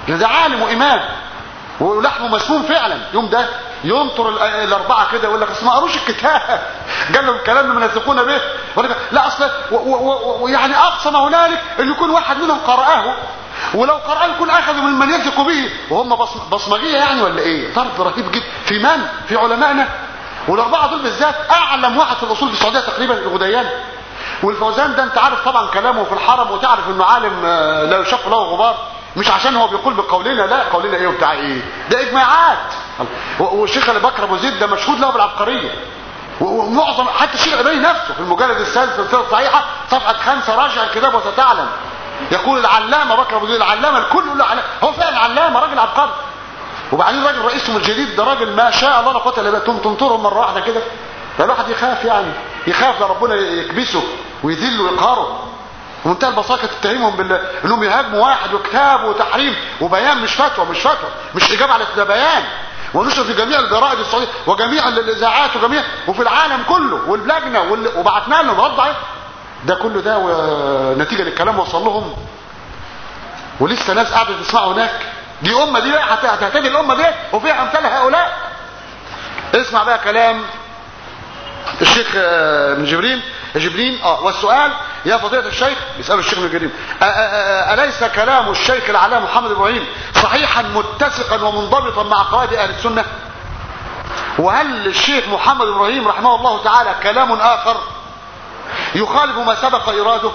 ده عالم وامام ولحمه مسموم فعلا. يوم ده ينطر الاربعه كده يقول لك اصل ما قروش الكتاب، قال لهم الكلام اللي منسقون به، لا اصل ويعني اقصى ما هنالك ان يكون واحد منهم قرأه، ولو قرأه يكون اخذوا من من يثق به، وهم بصمجيه يعني ولا ايه؟ طرد رهيب جدا. في من؟ في علمائنا. والاربعه دول بالذات اعلم واحد في الاصول في السعوديه تقريبا الغديان. والفوزان ده انت عارف طبعا كلامه في الحرم، وتعرف انه عالم لا يشق له غبار، مش عشان هو بيقول بقولنا، لا قولنا ايه وبتاع ايه، ده اجماعات. والشيخ ابي بكر ابو زيد ده مشهود له بالعبقريه، ومعظم حتى الشيخ الالباني نفسه في المجلد السادس في السلسله الصحيحه صفحه خمسة راجع الكتاب وستعلم، يقول العلامه بكر ابو زيد العلامه، الكل يقول له علامه، هو فعلا علامه راجل عبقري. وبعدين راجل رئيسهم الجديد ده راجل ما شاء الله لا قوه الا بالله، تنطرهم مره واحده كده، فالواحد يخاف يعني، يخاف لربنا يكبسه ويذله ويقهره. ومنتهى البساطه تتهمهم بال انهم يهاجموا واحد وكتاب وتحريم وبيان، مش فتوى مش فتوى مش اجابه على ده بيان، ونشر في جميع الجرائد السعوديه وجميع الاذاعات وجميع وفي العالم كله، واللجنه وال... وبعتنا لهم رد عليه. ده كله ده ونتيجه للكلام وصل لهم، ولسه ناس قاعده تسمعه هناك. دي امه دي بقى هتهتدي الامه دي وفيها امثال هؤلاء. اسمع بقى كلام الشيخ ابن جبرين جبرين اه والسؤال يا فضيلة الشيخ، بيسأله الشيخ ابن جبرين، أليس كلام الشيخ العلامة محمد إبراهيم صحيحا متسقا ومنضبطا مع قواعد أهل السنة؟ وهل الشيخ محمد إبراهيم رحمه الله تعالى كلام آخر يخالف ما سبق إراده؟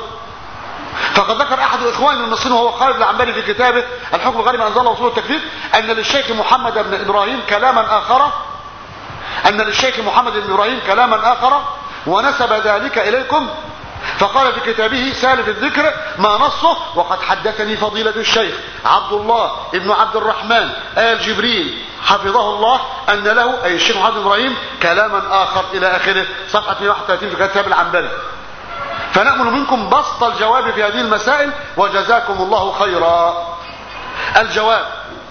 فقد ذكر أحد إخواننا المصريين وهو خالد العنبري في كتابه الحكم الغريب أنزل الله وصول التكفير أن للشيخ محمد بن إبراهيم كلاما آخر أن للشيخ محمد بن إبراهيم كلاما آخر ونسب ذلك إليكم، فقال في كتابه سالف الذكر ما نصه وقد حدثني فضيلة الشيخ عبد الله ابن عبد الرحمن آل جبريل حفظه الله أن له أي الشيخ محمد بن إبراهيم كلاما آخر إلى آخره، صفحة مئة وواحد وثلاثين في كتاب العنبري. فنأمل منكم بسط الجواب في هذه المسائل وجزاكم الله خيرا. الجواب: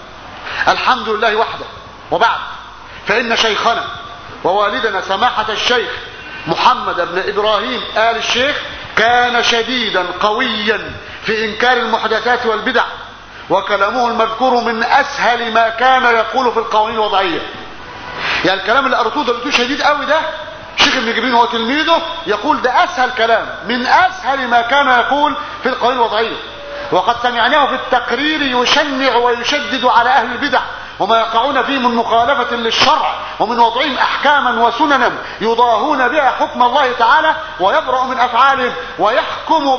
الحمد لله وحده، وبعد فإن شيخنا ووالدنا سماحة الشيخ محمد بن إبراهيم آل الشيخ كان شديدا قويا في إنكار المحدثات والبدع، وكلامه المذكور من أسهل ما كان يقول في القوانين الوضعية. يعني الكلام اللي قرأتوه ده قرأتوه شديد قوي، ده الشيخ ابن جبرين هو تلميذه يقول ده أسهل كلام من أسهل ما كان يقول في القوانين الوضعية. وقد سمعناه في التقرير يشنع ويشدد على أهل البدع وما يقعون فيه من مخالفة للشرع ومن وضعهم أحكاما وسننا يضاهون بها حكم الله تعالى، ويبرأ من أفعالهم ويحكم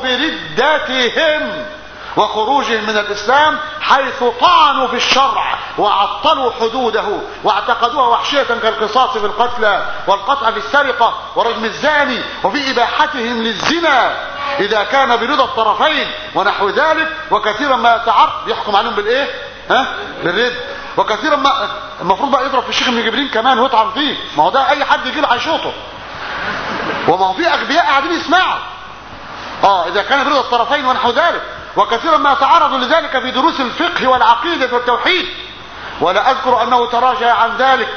بردتهم وخروجهم من الإسلام حيث طعنوا في الشرع وعطلوا حدوده واعتقدوها وحشية كالقصاص في القتلى والقطع في السرقة ورجم الزاني وفي إباحتهم للزنا إذا كان برضا الطرفين ونحو ذلك. وكثيرا ما يتعرض يحكم عليهم بالإيه؟ ها؟ بالرد. وكثيرا ما المفروض بقى يضرب في الشيخ ابن جبرين كمان ويطعن فيه، ما هو ده أي حد يجي له هيشوطه، وما هو في أغبياء قاعدين يسمعوا. اه إذا كان برضا الطرفين ونحو ذلك. وكثيرا ما يتعرض لذلك في دروس الفقه والعقيدة والتوحيد، ولا أذكر أنه تراجع عن ذلك،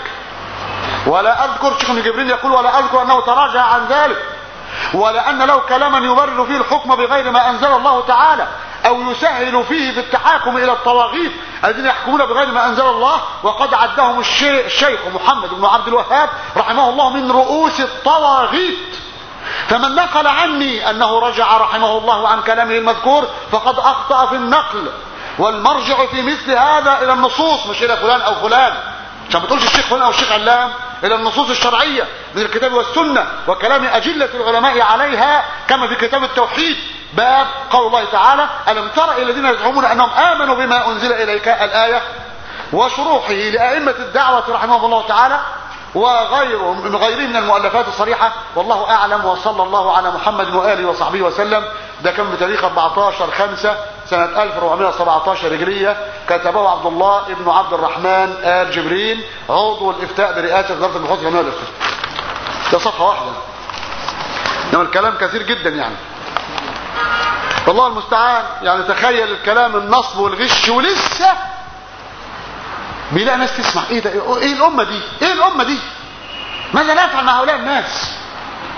ولا أذكر الشيخ ابن جبرين يقول ولا أذكر أنه تراجع عن ذلك، ولا أن له كلاما يبرر فيه الحكم بغير ما أنزل الله تعالى أو يسهل فيه في التحاكم إلى الطواغيت الذين يحكمون بغير ما أنزل الله. وقد عدهم الشيخ محمد بن عبد الوهاب رحمه الله من رؤوس الطواغيت. فمن نقل عني أنه رجع رحمه الله عن كلامه المذكور فقد أخطأ في النقل، والمرجع في مثل هذا إلى النصوص، مش إلى فلان أو فلان، عشان ما تقولش الشيخ فلان أو الشيخ علام، إلى النصوص الشرعية من الكتاب والسنة وكلام أجلة العلماء عليها، كما في كتاب التوحيد باب قول الله تعالى ألم تر إلى الذين يزعمون أنهم آمنوا بما أنزل إليك الآية، وشروحه لأئمة الدعوة رحمه الله تعالى وغيره من غيره من المؤلفات الصريحة. والله أعلم، وصلى الله على محمد وآله وصحبه وسلم. ده كان بتاريخ أربعتاشر خمسة سنة ألف وأربعمائة وسبعة عشر هجرية، كتبه عبد الله ابن عبد الرحمن آل جبرين عضو الإفتاء برئاسة إدارة البحوث العلمية والإفتاء. ده صفحة واحدة، يعني الكلام كثير جدا يعني، والله المستعان. يعني تخيل الكلام النصب والغش، ولسه بيلاقي ناس تسمع. ايه ده؟ ايه الامه دي؟ ايه الامه دي؟ ماذا نفعل مع هؤلاء الناس؟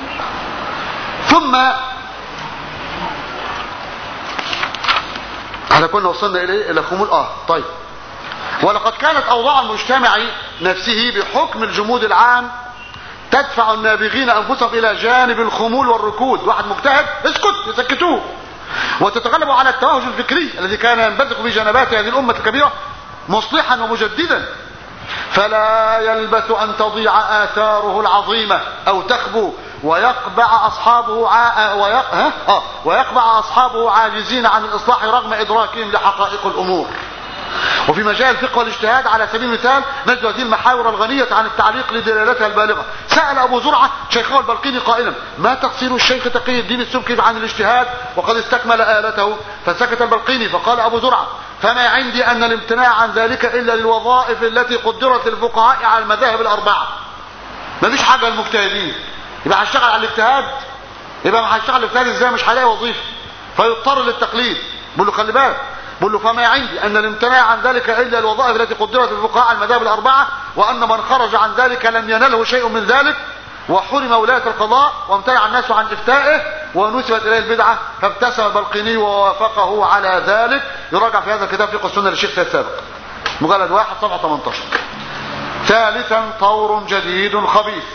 ثم احنا كنا وصلنا الى الى خمول. اه طيب. ولقد كانت اوضاع المجتمع نفسه بحكم الجمود العام تدفع النابغين انفسهم الى جانب الخمول والركود. واحد مجتهد اسكت يسكتوه، وتتغلب على التوهج الفكري الذي كان ينبثق في جنبات هذه الامه الكبيره مصلحا ومجددا، فلا يلبث ان تضيع اثاره العظيمه او تخبو ويقبع اصحابه ع... ويق... ها؟ آه. ويقبع اصحابه عاجزين عن الاصلاح رغم ادراكهم لحقائق الامور. وفي مجال الفقه والاجتهاد على سبيل المثال نجد هذه المحاور الغنية عن التعليق لدلالتها البالغة. سأل أبو زرعة شيخه البلقيني قائلا: ما تقصير الشيخ تقي الدين السبكي عن الاجتهاد وقد استكمل آلته؟ فسكت البلقيني فقال أبو زرعة: فما عندي أن الامتناع عن ذلك إلا للوظائف التي قدرت للفقهاء على المذاهب الأربعة. ما فيش حاجة للمجتهدين، يبقى هشتغل على الاجتهاد، يبقى ما هشتغل على الاجتهاد ازاي؟ مش هلاقي وظيفة فيضطر للتقليد. بقول له خلي بالك، بقول له فما عندي أن الامتناع عن ذلك إلا الوظائف التي قدرت للفقهاء على المذاهب الأربعة، وأن من خرج عن ذلك لم ينله شيء من ذلك، وحرم ولاية القضاء وامتنع الناس عن إفتائه ونسبت إليه البدعة. فابتسم البلقيني ووافقه على ذلك. يراجع في هذا الكتاب فقه السنة للشيخ سيد سابق مجلد واحد صفحة ثمانية عشر. ثالثا طور جديد خبيث،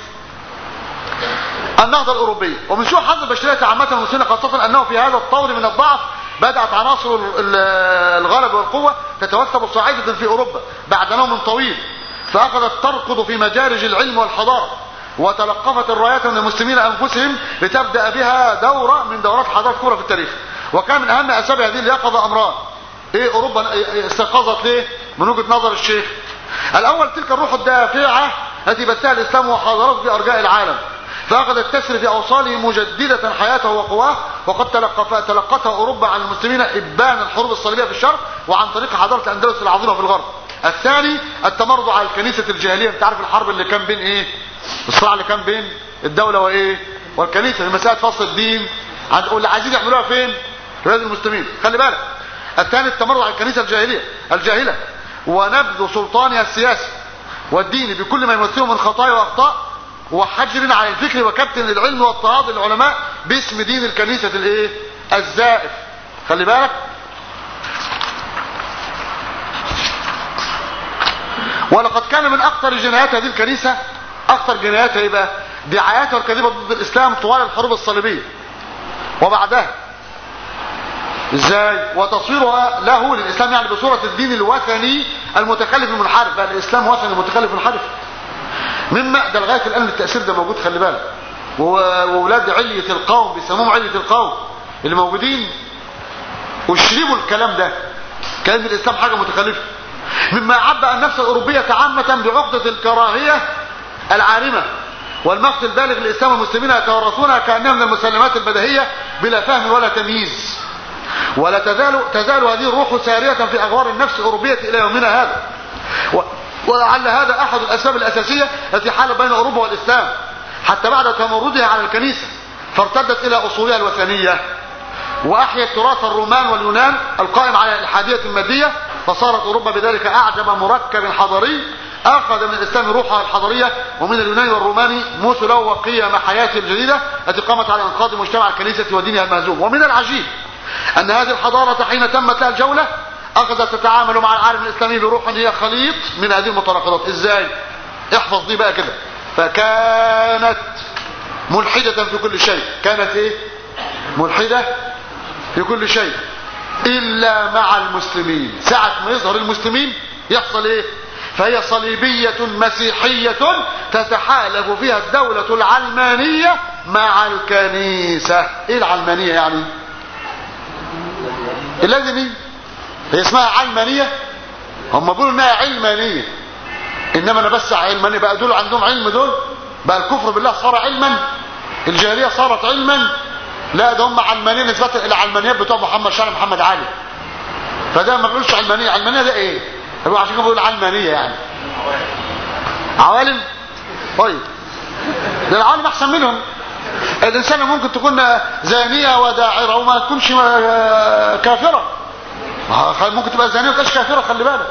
النهضة الأوروبية. ومن سوء حظ البشرية عامة والمسلمين خاصة أنه في هذا الطور من الضعف بدأت عناصر الغلب والقوة تتوثب صاعدة في أوروبا بعد نوم طويل، فأخذت تركض في مجارج العلم والحضارة، وتلقفت الرايات من المسلمين أنفسهم لتبدأ بها دورة من دورات الحضارة الكبرى في التاريخ. وكان من أهم أسباب هذه اليقظة أمران. إيه أوروبا استيقظت ليه؟ من وجهة نظر الشيخ. الأول تلك الروح الدافعة التي بثها الإسلام وحضارته في أرجاء العالم، فأخذت تسري في أوصاله مجددة حياته وقواه، وقد تلقتها أوروبا عن المسلمين إبان الحروب الصليبية في الشرق وعن طريق حضارة الأندلس العظيمة في الغرب. الثاني التمرد على الكنيسة الجاهلية. انت عارف الحرب اللي كان بين ايه؟ الصراع اللي كان بين الدولة وايه؟ والكنيسة في مسألة فصل الدين، واللي عايزين يعملوها فين؟ في بلاد المسلمين. خلي بالك. الثاني التمرد على الكنيسة الجاهلية الجاهلة ونبذ سلطانها السياسي والديني بكل ما يمثله من خطايا واخطاء، وحجر على الفكر وكبت للعلم واضطهاد العلماء باسم دين الكنيسة الايه؟ الزائف. خلي بالك. ولقد كان من اخطر جنايات هذه الكنيسة، اخطر جناياتها ايه بقى؟ دعاياتها الكاذبة ضد الاسلام طوال الحروب الصليبية وبعدها. ازاي؟ وتصويرها له للاسلام يعني بصورة الدين الوثني المتخلف المنحرف. بقى الاسلام وثني متخلف منحرف مما ده لغايه الان التاثير ده موجود. خلي بالك. واولاد عليه القوم بيسموهم عليه القوم اللي موجودين وشربوا الكلام ده، كان الاسلام حاجه متخلفه، مما عبأ النفس الاوروبيه عامه بعقده الكراهيه العارمه والمقت البالغ للاسلام والمسلمين يتورثونها كانها من المسلمات البديهيه بلا فهم ولا تمييز. ولا تزال تزال هذه الروح ساريه في اغوار النفس الاوروبيه الى يومنا هذا. و ولعل هذا احد الاسباب الاساسيه التي حالت بين اوروبا والاسلام حتى بعد تمردها على الكنيسه، فارتدت الى اصولها الوثنيه واحيت تراث الرومان واليونان القائم على الالحاديه الماديه، فصارت اوروبا بذلك اعجب مركب حضاري اخذ من الاسلام روحها الحضاريه ومن اليوناني والروماني مثله وقيم حياته الجديده التي قامت على انقاذ مجتمع الكنيسه ودينها المهزوم. ومن العجيب ان هذه الحضاره حين تمت لها الجوله اخذت تتعامل مع العالم الاسلامي بروح هي خليط من هذه المتناقضات. ازاي؟ احفظ دي بقى كده. فكانت ملحدة في كل شيء. كانت ايه؟ ملحدة في كل شيء الا مع المسلمين. ساعة ما يظهر المسلمين يحصل ايه؟ فهي صليبية مسيحية تتحالف فيها الدولة العلمانية مع الكنيسة. ايه العلمانية يعني؟ لازم ايه؟ هي اسمها علمانية، هم بيقولوا انها علمانية، انما انا بس علمانية. بقى دول عندهم علم، دول بقى الكفر بالله صار علما، الجاهلية صارت علما. لا ده هم علمانية نسبة الى علمانيات بتوع محمد شارع محمد علي. فده ما بيقولش علمانية. علمانية ده ايه؟ هو عشان كده بيقول علمانية يعني عوالم. طيب ده العالم احسن منهم. الانسان ممكن تكون زانية وداعرة وما تكونش كافرة، ممكن تبقى زانية وكاش كافرة. خلي بالك.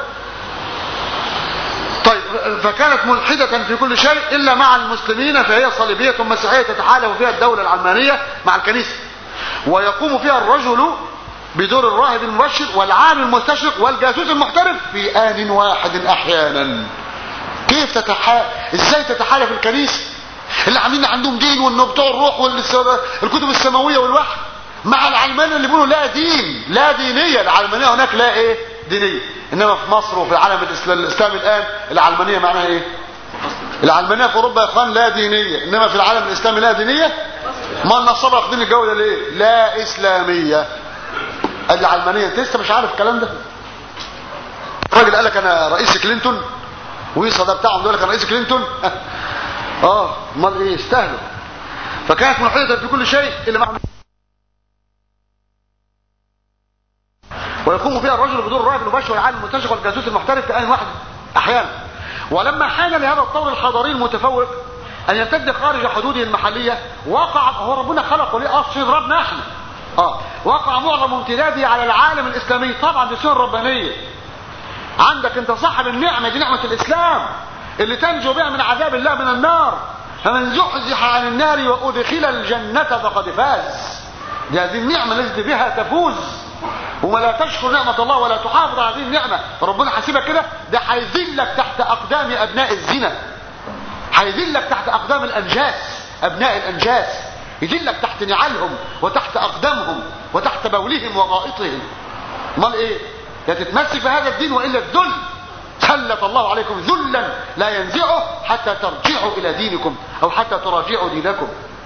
طيب فكانت ملحدة في كل شيء إلا مع المسلمين، فهي صليبية مسيحية تتحالف فيها الدولة العلمانية مع الكنيسة، ويقوم فيها الرجل بدور الراهب المبشر والعالم المستشرق والجاسوس المحترف في آن واحد احيانا. كيف تتحالف؟ ازاي تتحالف الكنيسة اللي عاملين عندهم دين وانه بتوع الروح والكتب السماوية والوحي مع العلمانية اللي بيقولوا لا دين، لا دينية؟ العلمانية هناك لا ايه دينية. انما في مصر وفي العالم الاسلامي الان العلمانية معناها ايه؟ العلمانية في اوروبا يا اخوان لا دينية، انما في العالم الاسلامي لا دينية. ما النصارى واخدين الجو ده ليه؟ لا اسلامية. العلمانية انت لسه مش عارف الكلام ده؟ الراجل قال لك انا رئيس كلينتون ويصا ده بتاعهم دول كان رئيس كلينتون. اه امال ايه؟ استاهلوا. فكانت محيطة في كل شيء اللي معهم، ويقوم فيها الرجل بدور الراهب المباشر والعالم المستشرق والجاسوس المحترف في آن واحد احيانا. ولما حان لهذا الطور الحضاري المتفوق ان يمتد خارج حدوده المحلية، وقع هو ربنا خلقه ليه اصل يضربنا احنا اه وقع معظم امتداده على العالم الاسلامي. طبعا دي سنة ربانية. عندك انت صاحب النعمة دي، نعمة الاسلام اللي تنجو بها من عذاب الله من النار. فمن زحزح عن النار وادخل الجنة فقد فاز. دي هذه النعمة التي بها تفوز. وما لا تشكر نعمة الله ولا تحافظ على هذه النعمة ربنا حاسبك كده، ده هيذلك تحت اقدام ابناء الزنا، هيذلك تحت اقدام الانجاس، ابناء الانجاس يذلك تحت نعالهم وتحت اقدامهم وتحت بولهم وغائطهم. امال ايه؟ يا تتمسك بهذا الدين والا الذل. سلط الله عليكم ذلا لا ينزعه حتى ترجعوا الى دينكم او حتى تراجعوا دينكم.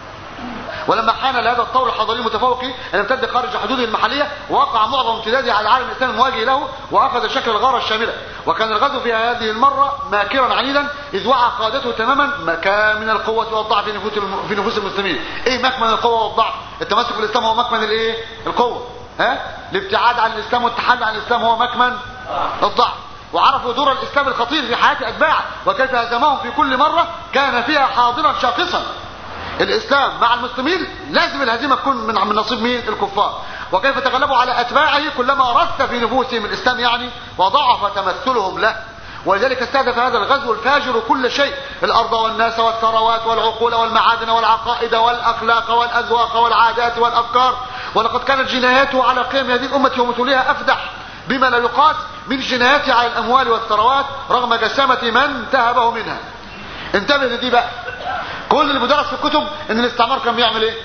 ولما حان لهذا الطور الحضاري المتفوق ان يمتد خارج حدوده المحليه، وقع معظم امتداده على العالم الاسلامي المواجه له، واخذ شكل الغاره الشامله. وكان الغزو في هذه المره ماكرا عنيدا، اذ وعى قادته تماما مكان من القوه والضعف في نفوس في نفوس المسلمين. ايه مكمن القوه والضعف؟ التمسك بالاسلام هو مكمن الايه؟ القوه. ها؟ الابتعاد عن الاسلام والتحدي عن الاسلام هو مكمن الضعف. وعرفوا دور الاسلام الخطير في حياه اتباعه، وكيف هزمهم في كل مره كان فيها حاضرا شاخصا. الاسلام مع المسلمين لازم الهزيمه تكون من من نصيب مين؟ الكفار. وكيف تغلبوا على اتباعه كلما رث في نفوسهم الاسلام يعني وضعف تمثلهم له. ولذلك استهدف هذا الغزو الفاجر كل شيء، الارض والناس والثروات والعقول والمعادن والعقائد والاخلاق والاذواق والعادات والافكار. ولقد كانت جناياته على قيم هذه الامه ومثلها افدح بما لا يقاس من جناياته على الاموال والثروات رغم جسامه من تهبه منها. انتبه لدي بقى. كل اللي بيدرس في الكتب ان الاستعمار كان بيعمل ايه؟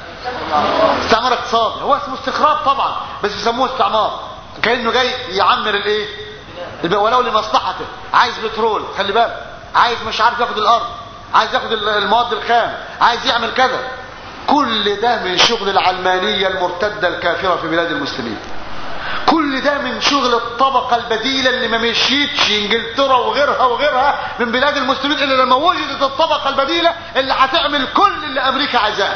استعمار اقتصادي. هو اسمه استخراج طبعا بس يسموه استعمار، كانه جاي يعمر الايه؟ ولو لمصلحته. عايز بترول خلي بالك، عايز مش عارف ياخد الارض، عايز ياخد المواد الخام، عايز يعمل كذا. كل ده من شغل العلمانيه المرتده الكافره في بلاد المسلمين. كل ده من شغل الطبقة البديلة اللي ما مشيتش انجلترا وغيرها وغيرها من بلاد المسلمين الا لما وجدت الطبقة البديلة اللي هتعمل كل اللي امريكا عايزاه.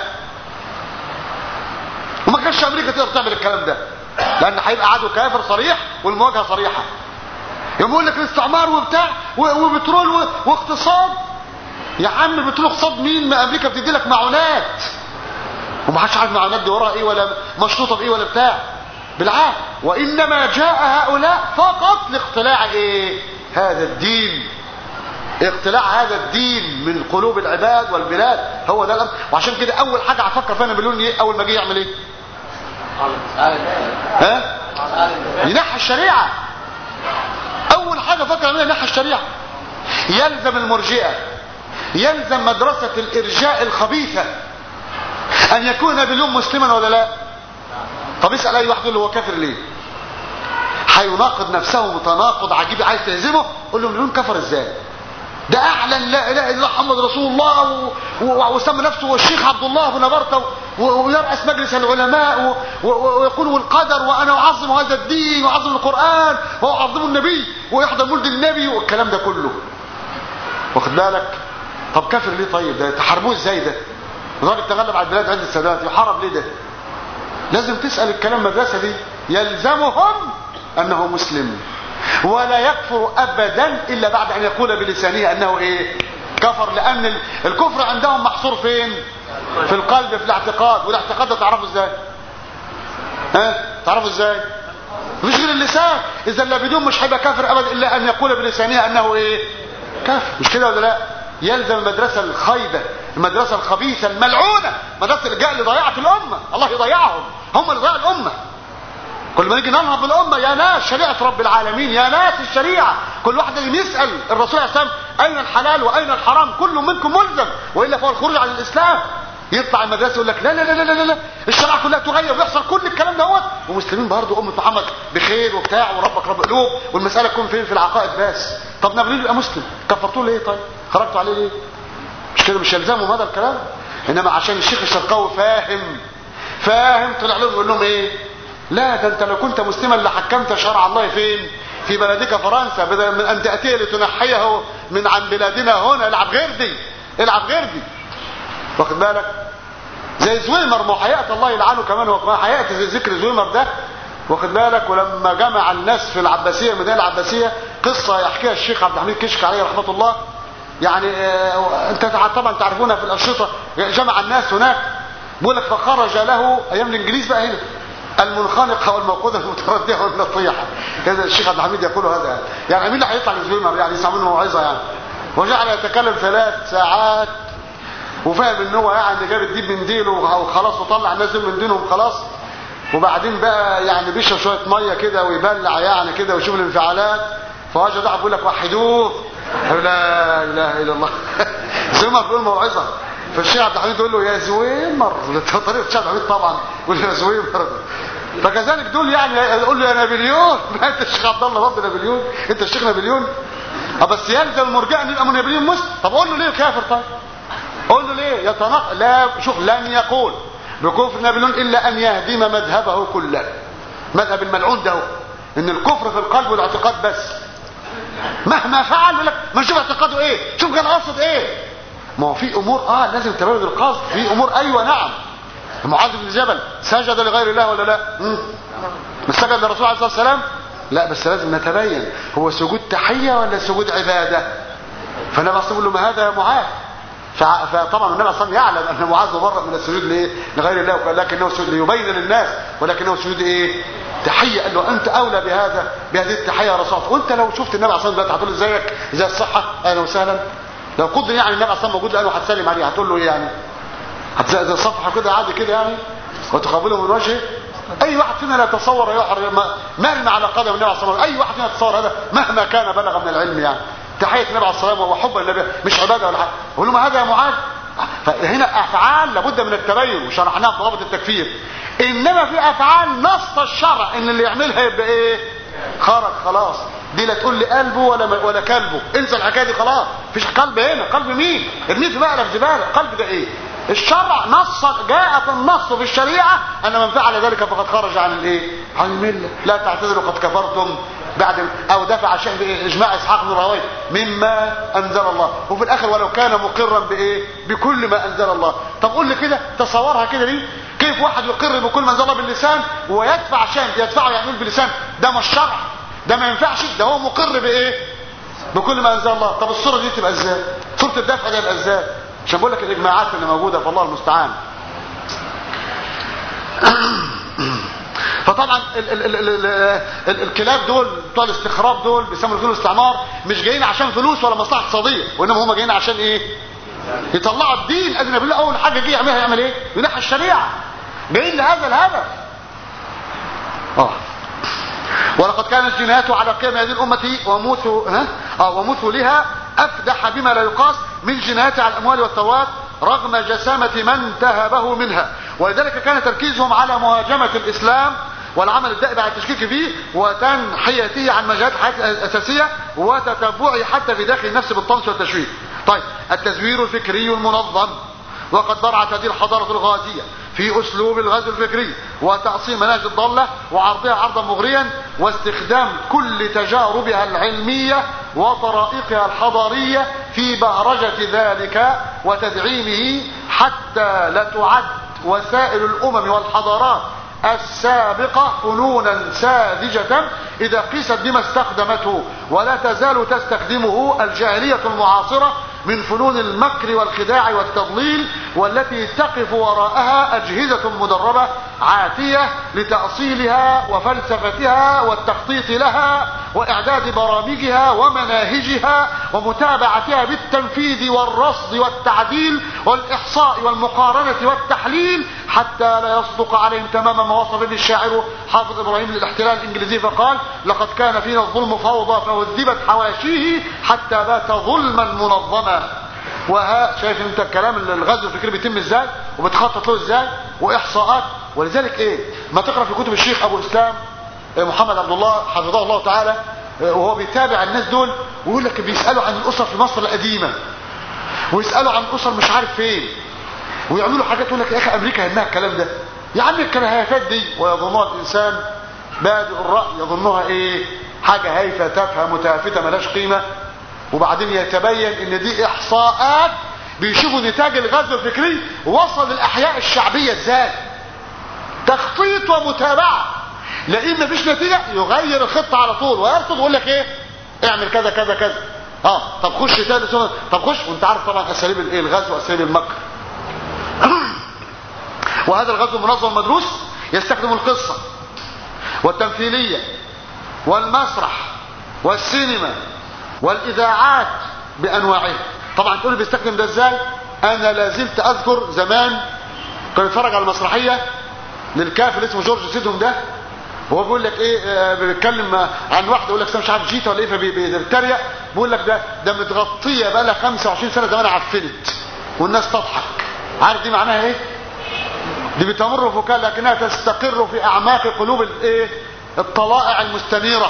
وما كانش امريكا تقدر تعمل الكلام ده لان هيبقى عدو كافر صريح والمواجهة صريحة. يقول لك الاستعمار وبتاع وبترول واقتصاد. يا عم بترول اقتصاد مين؟ ما امريكا بتدي لك معونات وما حدش عارف معونات دي وراها ايه ولا مشروطة بايه ولا بتاع. بالعكس، وانما جاء هؤلاء فقط لاقتلاع ايه؟ هذا الدين، اقتلاع هذا الدين من قلوب العباد والبلاد. هو ده الامر. وعشان كده اول حاجه هفكر فيها نابليون ايه؟ اول ما جه يعمل ايه؟ ها؟ ينحي الشريعه. اول حاجه فكر يعملها ينحي الشريعه. يلزم المرجئه، يلزم مدرسه الارجاء الخبيثه ان يكون نابليون مسلما ولا لا؟ طب اسأل اي واحد اللي هو كافر ليه؟ هيناقض نفسه متناقض عجيب. عايز تهزمه قول له نابليون كفر ازاي؟ ده اعلن لا اله الا الله محمد رسول الله وسمى نفسه الشيخ عبد الله بن برته ويرأس مجلس العلماء ويقول والقدر وانا اعظم هذا الدين واعظم القرآن واعظم النبي ويحضر مولد النبي والكلام ده كله. واخد بالك؟ طب كافر ليه طيب؟ ده تحاربوه ازاي ده؟ لذلك تغلب على البلاد عند السادات. يحارب ليه ده؟ لازم تسأل الكلام المدرسة دي. يلزمهم انه مسلم ولا يكفر ابدا الا بعد ان يقول بلسانه انه ايه؟ كفر. لان الكفر عندهم محصور فين؟ في القلب، في الاعتقاد. والاعتقاد ده تعرفه ازاي؟ ها؟ تعرفه ازاي؟ مفيش غير اللسان. اذا اللابدون مش هيبقى كافر ابدا الا ان يقول بلسانه انه ايه؟ كافر. مش كده ولا لا؟ يلزم المدرسة الخايبة، المدرسة الخبيثة الملعونة، مدرسة الرجال اللي ضيعت الأمة. الله يضيعهم، هم اللي ضيعوا الأمة. كل ما نيجي ننهض بالامه يا ناس شريعه رب العالمين، يا ناس الشريعه، كل واحد لازم يسال الرسول عليه السلام اين الحلال واين الحرام، كل منكم ملزم والا فهو الخروج عن الاسلام. يطلع المدرسه يقول لك لا لا لا لا لا, لا. الشريعه كلها تغير ويحصل كل الكلام دوت، ومسلمين برضه امه محمد بخير وبتاع وربك رب قلوب، والمساله تكون فين؟ في العقائد بس. طب نبيل يبقى مسلم، كفرتوه ليه؟ طيب خرجتوا عليه ليه؟ مش كده مش يلزموا هذا الكلام؟ انما عشان الشيخ الشرقاوي فاهم فاهم طلع لهم يقول لهم ايه؟ لا ده انت لو كنت مسلما لحكمت شرع الله فين؟ في بلدك فرنسا، بدل من ان تاتي لتنحيه من عن بلادنا هنا. العب غير دي، العب غير دي، واخد بالك؟ زي زويمر، ما حياة الله يلعنه كمان، هو حياة ذكر زويمر ده، واخد بالك؟ ولما جمع الناس في العباسيه، المدينه العباسيه، قصه يحكيها الشيخ عبد الحميد كشك عليه رحمه الله، يعني اه انت طبعا تعرفونها في الاشرطه، جمع الناس هناك، بيقول لك فخرج له ايام الانجليز بقى هنا المنخنقه والموقوذه المترديه والنطيحه، كذا الشيخ عبد الحميد يقول هذا. يعني مين اللي هيطلع لزويمر يعني يسمع منه موعظه يعني؟ وجعل يتكلم ثلاث ساعات وفاهم ان هو يعني جاب الديب من ديله وخلاص، وطلع الناس من دينهم خلاص، وبعدين بقى يعني بيشرب شويه ميه كده ويبلع يعني كده ويشوف الانفعالات، فوجد واحد بيقول لك وحدوه، لا اله الا الله. زويمر بيقول موعظه، فالشيخ عبد الحميد يقول له يا زويمر، طريقه الشيخ عبد الحميد طبعا، يقول له يا زويمر. فكذلك دول يعني يقول له يا نابليون، انت الشيخ عبد الله برضه نابليون، انت الشيخ نابليون. اه بس يلزم المرجع ان يبقى من نابليون مسلم. طب قول له ليه كافر؟ طيب قول له ليه يتنق لا شوف لن يقول بكفر نابليون الا ان يهدم مذهبه كله، مذهب الملعون ده، ان الكفر في القلب والاعتقاد بس، مهما فعل يقول لك ما نشوف اعتقاده ايه، شوف كان قاصد ايه. ما هو في امور اه لازم تبين القصد، في امور ايوه نعم. معاذ بن جبل سجد لغير الله ولا لا؟ مش سجد للرسول عليه الصلاه والسلام؟ لا، بس لازم نتبين هو سجود تحيه ولا سجود عباده. فالنبي صلى الله عليه وسلم يقول له ما هذا يا معاذ؟ فطبعا النبي صلى الله عليه وسلم يعلم ان معاذ مبرأ من السجود لايه؟ لغير الله، ولكنه سجود ليبين للناس، ولكنه سجود ايه؟ تحيه. قال له انت اولى بهذا بهذه التحيه يا رسول الله. وانت لو شفت النبي صلى الله عليه وسلم هتقول ازيك زي الصحه اهلا وسهلا. لو قدر يعني النبي صلى الله عليه وسلم موجود الان وهتسلم عليه هتقول له ايه يعني؟ هتزق زي الصفحه كده عادي كده يعني وتقابله من وجهه؟ اي واحد فينا لا يتصور يحرم مرمى على قدم النبي صلى الله عليه وسلم، اي واحد فينا يتصور هذا مهما كان بلغ من العلم يعني. تحيه النبي عليه الصلاه والسلام وحب النبي مش عباده ولا حاجه. قول له ما هذا يا معاذ؟ فهنا افعال لابد من التبين وشرحناها في ضوابط التكفير. انما في افعال نص الشرع ان اللي يعملها يبقى ايه؟ خرج خلاص. دي لا تقول لي قلبه ولا ولا كلبه، انسى الحكايه دي خلاص. مفيش قلب هنا، قلب مين؟ ارميه في مقلب زباله. قلب ده ايه؟ الشرع نص، جاءت النص في الشريعه ان من فعل ذلك فقد خرج عن الايه؟ عن المله. لا تعتذروا قد كفرتم بعد او دفع شيء باجماع اسحاق بن راهويه مما انزل الله، وفي الاخر ولو كان مقرا بايه؟ بكل ما انزل الله. طب قول لي كده، تصورها كده دي، كيف واحد يقر بكل ما انزل الله باللسان ويدفع شيء يدفعه يعمل باللسان؟ ده مش شرع، ده ما ينفعش، ده هو مقر بايه؟ بكل ما انزل الله. طب الصوره دي تبقى ازاي؟ صوره الدفع دي تبقى ازاي؟ عشان بقول لك الاجماعات اللي موجوده فالله المستعان. فطبعا ال ال ال ال ال الكلاب دول بتوع الاستخراب دول بيسموا دول الاستعمار، مش جايين عشان فلوس ولا مصلحه اقتصاديه، وانما هم جايين عشان ايه؟ يطلعوا الدين. اذن بالله اول حاجه جه يعملها يعمل ايه؟ ينحي الشريعه. جايين لهذا الهدف. اه ولقد كانت جنايته على قيام هذه الامه وموثوا ها اه وموثوا لها افدح بما لا يقاس من جنايته على الاموال والثروات رغم جسامه من تهبه منها. ولذلك كان تركيزهم على مهاجمه الاسلام والعمل الدائم على التشكيك فيه وتنحيته عن مجالات الحياه الاساسيه وتتبعه حتى في داخل النفس بالطمس والتشويه. طيب التزوير الفكري المنظم، وقد برعت هذه الحضاره الغازيه في اسلوب الغزو الفكري وتأصيل مناهج الضالة وعرضها عرضا مغريا واستخدام كل تجاربها العلمية وطرائقها الحضارية في بهرجة ذلك وتدعيمه، حتى لا تعد وسائل الأمم والحضارات السابقة فنونا ساذجة إذا قيست بما استخدمته، ولا تزال تستخدمه الجاهلية المعاصرة من فنون المكر والخداع والتضليل، والتي تقف وراءها أجهزة مدربة عاتية لتأصيلها وفلسفتها والتخطيط لها وإعداد برامجها ومناهجها ومتابعتها بالتنفيذ والرصد والتعديل والإحصاء والمقارنة والتحليل حتى لا يصدق عليهم تماما ما وصف به الشاعر حافظ إبراهيم للاحتلال الإنجليزي فقال: لقد كان فينا الظلم فوضى فهذبت حواشيه حتى بات ظلما منظما. وها شايف انت الكلام الغزو الفكري بيتم ازاي وبتخطط له ازاي واحصاءات. ولذلك ايه ما تقرا في كتب الشيخ ابو اسلام محمد عبد الله حفظه الله تعالى وهو بيتابع الناس دول ويقول لك بيسالوا عن الاسر في مصر القديمه ويسالوا عن الاسر مش عارف فين ويعملوا حاجات يقول لك يا اخي امريكا يهمها الكلام ده يا عم الكراهيات دي. ويظنها الانسان بادئ الراي يظنها ايه حاجه هايفه تافهه متهافته ملهاش قيمه. وبعدين يتبين ان دي احصاءات بيشوفوا نتاج الغزو الفكري وصل الاحياء الشعبيه ازاي. تخطيط ومتابعه. لان مفيش نتيجه يغير الخطه على طول ويرصد ويقول لك ايه اعمل كذا كذا كذا. اه طب خش تاني سنة. طب خش. وانت عارف طبعا اساليب الايه الغزو واساليب المكر. وهذا الغزو منظم مدروس يستخدم القصه والتمثيليه والمسرح والسينما والاذاعات بانواعها. طبعا تقول بيستخدم ده ازاي. انا لازلت اذكر زمان كان يتفرج على المسرحيه للكافر اسمه جورج سيدهم ده وهو بيقول لك ايه آه بيتكلم عن واحده يقول لك مش عارف جيتا ولا ايه فبيتريق بيقول لك ده ده متغطيه بقى لها خمسة وعشرين سنه زمان عفنت والناس تضحك. عارف دي معناها ايه؟ دي بتمر فكاهه لكنها تستقر في اعماق قلوب الايه الطلائع المستنيره.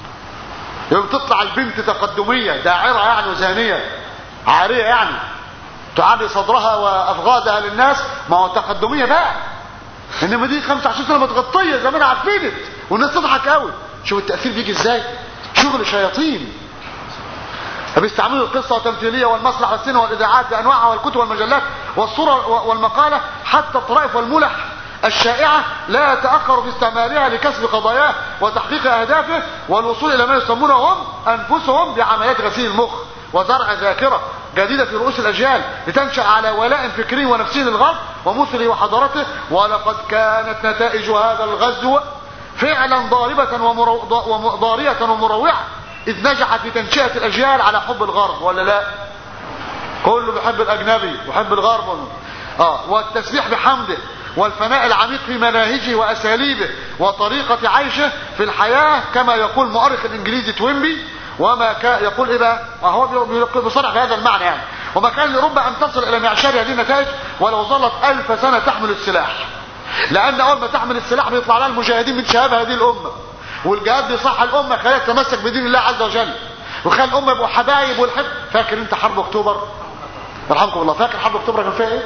يوم تطلع البنت تقدميه داعره يعني وزانيه عاريه يعني تعري صدرها وافغادها للناس ما هو تقدميه بقى. انما دي خمسة وعشرين سنه متغطيه زمان عفنت والناس تضحك قوي. شوف التاثير بيجي ازاي. شغل شياطين. بيستعملوا القصه والتمثيليه والمسرح والسينما والاذاعات بانواعها والكتب والمجلات والصوره والمقاله حتى الطرائف والملح الشائعه لا يتاخر في استعمالها لكسب قضاياه وتحقيق اهدافه والوصول الى ما يسمونه هم انفسهم بعمليات غسيل المخ وزرع ذاكره جديده في رؤوس الاجيال لتنشا على ولاء فكري ونفسي للغرب ومثله وحضارته. ولقد كانت نتائج هذا الغزو فعلا ضاربه وضاريه ومروعه اذ نجحت في تنشئه الاجيال على حب الغرب. ولا لا؟ كله بيحب الاجنبي ويحب الغرب اه والتسبيح بحمده والفناء العميق في مناهجه واساليبه وطريقه عيشه في الحياه كما يقول مؤرخ الانجليزي توينبي. وما كان يقول ايه بقى هو بيصرح بهذا المعنى يعني وما كان لربما ان تصل الى معشار هذه النتائج ولو ظلت الف سنه تحمل السلاح. لان اول ما تحمل السلاح بيطلع لها المجاهدين من شباب هذه الامه والجهاد بيصح الامه خليها تتمسك بدين الله عز وجل وخلي الامه يبقوا حبايب والحب. فاكر انت حرب اكتوبر يرحمكم الله؟ فاكر حرب اكتوبر كان فيها ايه؟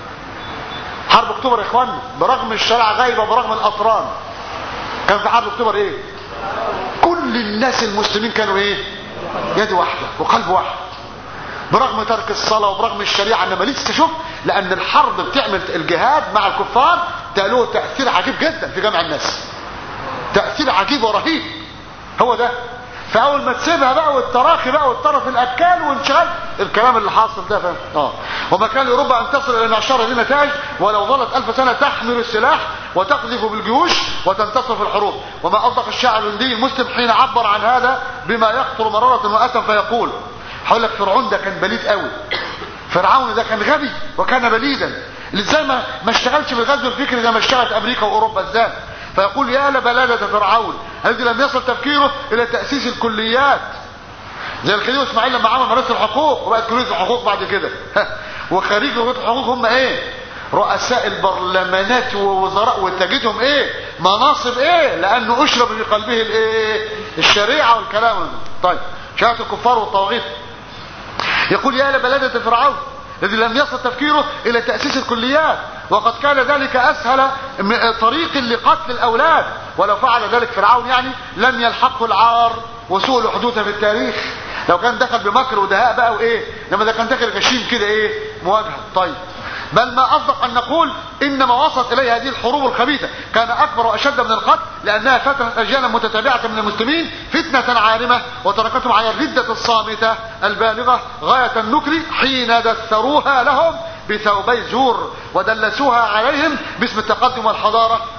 حرب اكتوبر يا اخوانا برغم الشرع غايبه برغم الاطران كان في حرب اكتوبر ايه؟ كل الناس المسلمين كانوا ايه؟ يد واحده وقلب واحد برغم ترك الصلاه وبرغم الشريعه. انما لسه شوف لان الحرب بتعمل الجهاد مع الكفار له تاثير عجيب جدا في جمع الناس. تاثير عجيب ورهيب هو ده. فاول ما تسيبها بقى والتراخي بقى والطرف الاكال وانشغال الكلام اللي حاصل ده فاهم اه وما كان لربما ان تصل الى معشار هذه النتائج ولو ظلت الف سنه تحمل السلاح وتقذف بالجيوش وتنتصر في الحروب. وما اصدق الشاعر الهندي المسلم حين عبر عن هذا بما يقتل مراره واسا فيقول هقول لك فرعون ده كان بليد قوي. فرعون ده كان غبي وكان بليدا. ازاي ما ما اشتغلش بالغزو الفكري زي ما اشتغلت امريكا واوروبا ازاي. فيقول يا لبلادة فرعون الذي لم يصل تفكيره الى تأسيس الكليات زي الخديوي اسماعيل لما عمل مدرسة الحقوق وبقت كلية الحقوق بعد كده. وخريج كلية الحقوق هم ايه؟ رؤساء البرلمانات ووزراء وتجدهم ايه؟ مناصب ايه؟ لانه اشرب في قلبه الايه؟ الشريعة والكلام ده. طيب شهادة الكفار والطواغيت. يقول يا لبلادة فرعون الذي لم يصل تفكيره الى تأسيس الكليات وقد كان ذلك اسهل طريق لقتل الاولاد. ولو فعل ذلك فرعون يعني لم يلحقه العار وسوء الحدوث في التاريخ. لو كان دخل بمكر ودهاء بقى وايه لما ده كان داخل غشيم كده ايه مواجهه. طيب بل ما اصدق ان نقول ان ما وصلت اليه هذه الحروب الخبيثه كان اكبر واشد من القتل لانها فتنت اجيالا متتابعه من المسلمين فتنه عارمه وتركتهم على الرده الصامته البالغه غايه النكر حين دثروها لهم بثوبي زور ودلسوها عليهم باسم التقدم والحضاره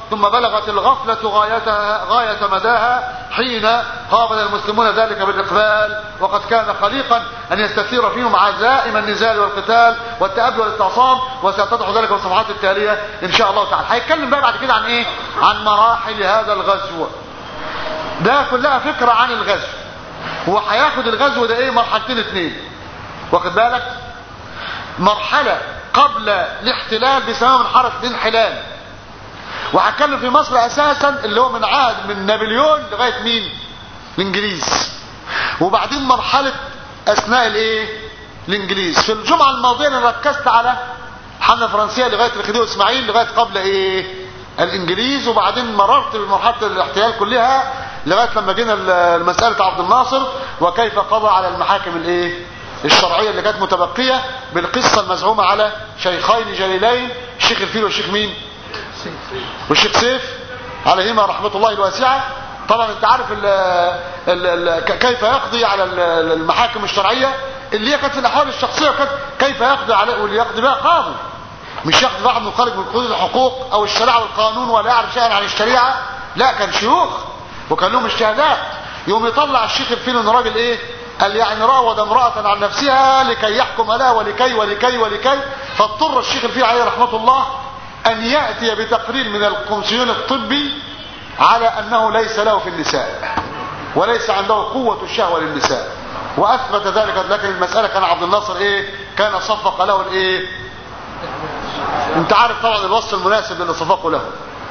ثم بلغت الغفلة غايتها غاية مداها حين قابل المسلمون ذلك بالإقبال، وقد كان خليقا أن يستثير فيهم عزائم النزال والقتال والتأبي والاستعصام، وسيتضح ذلك في الصفحات التالية إن شاء الله تعالى. هيتكلم بقى بعد كده عن إيه؟ عن مراحل هذا الغزو. ده كلها فكرة عن الغزو. هو هياخد الغزو ده إيه؟ مرحلتين اتنين، واخد بالك؟ مرحلة قبل الاحتلال بيسموها مرحلة الانحلال، وهتكلم في مصر اساسا اللي هو من عهد من نابليون لغايه مين؟ الانجليز. وبعدين مرحله اثناء الايه؟ الانجليز. في الجمعه الماضيه انا ركزت على الحمله الفرنسيه لغايه الخديوي اسماعيل لغايه قبل ايه؟ الانجليز، وبعدين مررت بمرحله الاحتلال كلها لغايه لما جينا لمساله عبد الناصر وكيف قضى على المحاكم الايه؟ الشرعيه اللي كانت متبقيه بالقصه المزعومه على شيخين جليلين، الشيخ الفيل والشيخ مين؟ والشيخ سيف عليهما رحمة الله الواسعة. طبعا انت عارف ال ال ال كيف يقضي على المحاكم الشرعية اللي هي كانت في الاحوال الشخصية، كانت كيف يقضي عليه، واللي يقضي بها قاضي، مش يقضي واحد من خارج من حدود الحقوق او الشريعة والقانون ولا يعرف شيئا عن الشريعة، لا كان شيوخ وكان لهم اجتهادات. يوم يطلع الشيخ الفيل ان راجل ايه؟ قال يعني راود امرأة عن نفسها لكي يحكم لها ولكي ولكي ولكي، فاضطر الشيخ الفيل عليه رحمة الله أن يأتي بتقرير من الكومسيون الطبي على أنه ليس له في النساء وليس عنده قوة الشهوة للنساء، وأثبت ذلك. لكن المسألة كان عبد الناصر إيه؟ كان صفق له الإيه؟ أنت عارف طبعا الوصف المناسب اللي صفقه له.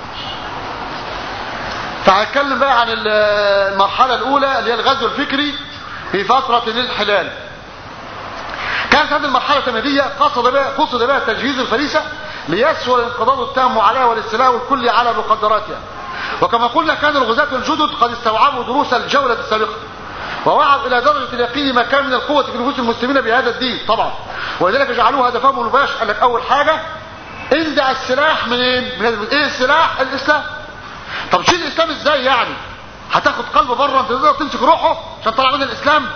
فهتكلم بقى عن المرحلة الأولى اللي هي الغزو الفكري في فترة الانحلال. كانت هذه المرحلة التمهيدية قصد بها قصد بها تجهيز الفريسة ليسهل الانقضاض التام عليها والاستيلاء الكلي على مقدراتها. وكما قلنا كان الغزاة الجدد قد استوعبوا دروس الجولة السابقة ووعوا الى درجة اليقين ما كان من القوة في نفوس المسلمين بهذا الدين طبعا، ولذلك جعلوه هدفهم المباشر. قال لك اول حاجة انزع السلاح منين؟ من ايه السلاح؟ الاسلام. طب شيل الاسلام ازاي يعني؟ هتاخد قلب بره انت تقدر تمسك روحه عشان تطلع من الاسلام؟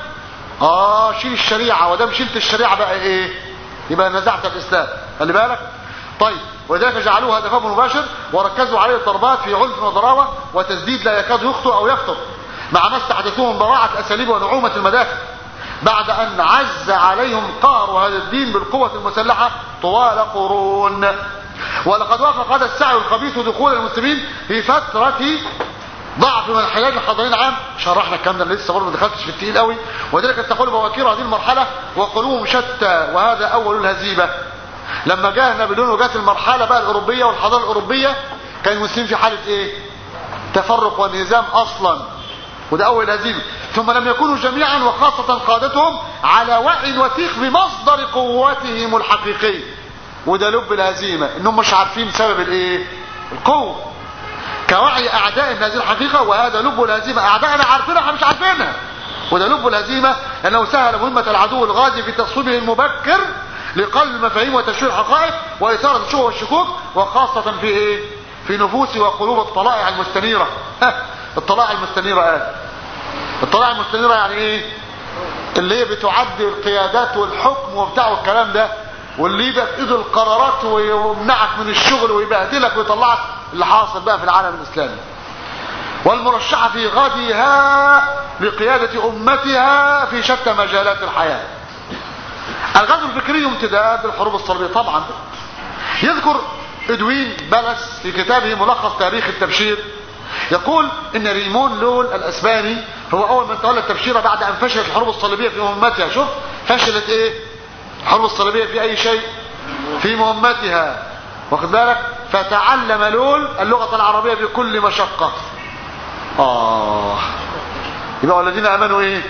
اه شيل الشريعة، ودام شلت الشريعة بقى ايه؟ يبقى نزعت الاسلام. خلي بالك. طيب ولذلك جعلوه هدفهم المباشر وركزوا عليه الضربات في عنف وضراوة وتسديد لا يكاد يخطئ او يخطئ، مع ما استحدثوه من براعة الاساليب ونعومة المدافع، بعد ان عز عليهم قهر هذا الدين بالقوة المسلحة طوال قرون. ولقد وافق هذا السعي الخبيث دخول المسلمين في فترة ضعف من الحياة الحاضرين عام. شرحنا الكلام ده لسه برضه ما دخلتش في التقيل قوي. وذلك تقول بواكير هذه المرحلة وقلوبهم شتى، وهذا اول الهزيمة. لما جاء نابليون وجات المرحلة بقى الأوروبية والحضارة الأوروبية كان المسلمين في حالة ايه؟ تفرق وانهزام اصلا، وده اول هزيمة. ثم لم يكونوا جميعا وخاصة قادتهم على وعي وثيق بمصدر قوتهم الحقيقي، وده لب الهزيمة، انهم مش عارفين سبب الايه؟ القوة. كوعي اعدائهم هذه الحقيقة، وهذا لب الهزيمة. اعدائنا عارفينها مش عارفينها، وده لب الهزيمة، لانه سهل مهمة العدو الغازي في تصويبه المبكر لقلب المفاهيم وتشويه الحقائق واثاره الشبه والشكوك، وخاصه في ايه؟ في نفوس وقلوب الطلائع المستنيره. الطلائع المستنيره قال الطلائع المستنيره يعني ايه؟ اللي هي بتعدي القيادات والحكم وبتاع والكلام ده، واللي يبقى في ايده القرارات ويمنعك من الشغل ويبهدلك ويطلعك اللي حاصل بقى في العالم الاسلامي. والمرشحه في غدها لقياده امتها في شتى مجالات الحياه. الغزو الفكري امتداد الحروب الصليبية طبعا. يذكر ادوين بلس في كتابه ملخص تاريخ التبشير، يقول ان ريمون لول الاسباني هو اول من تولى التبشير بعد ان فشلت الحروب الصليبية في مهمتها. شوف فشلت ايه الحروب الصليبية في اي شيء؟ في مهمتها، واخد بالك؟ فتعلم لول اللغة العربية بكل مشقة. اه يبقى والذين امنوا ايه؟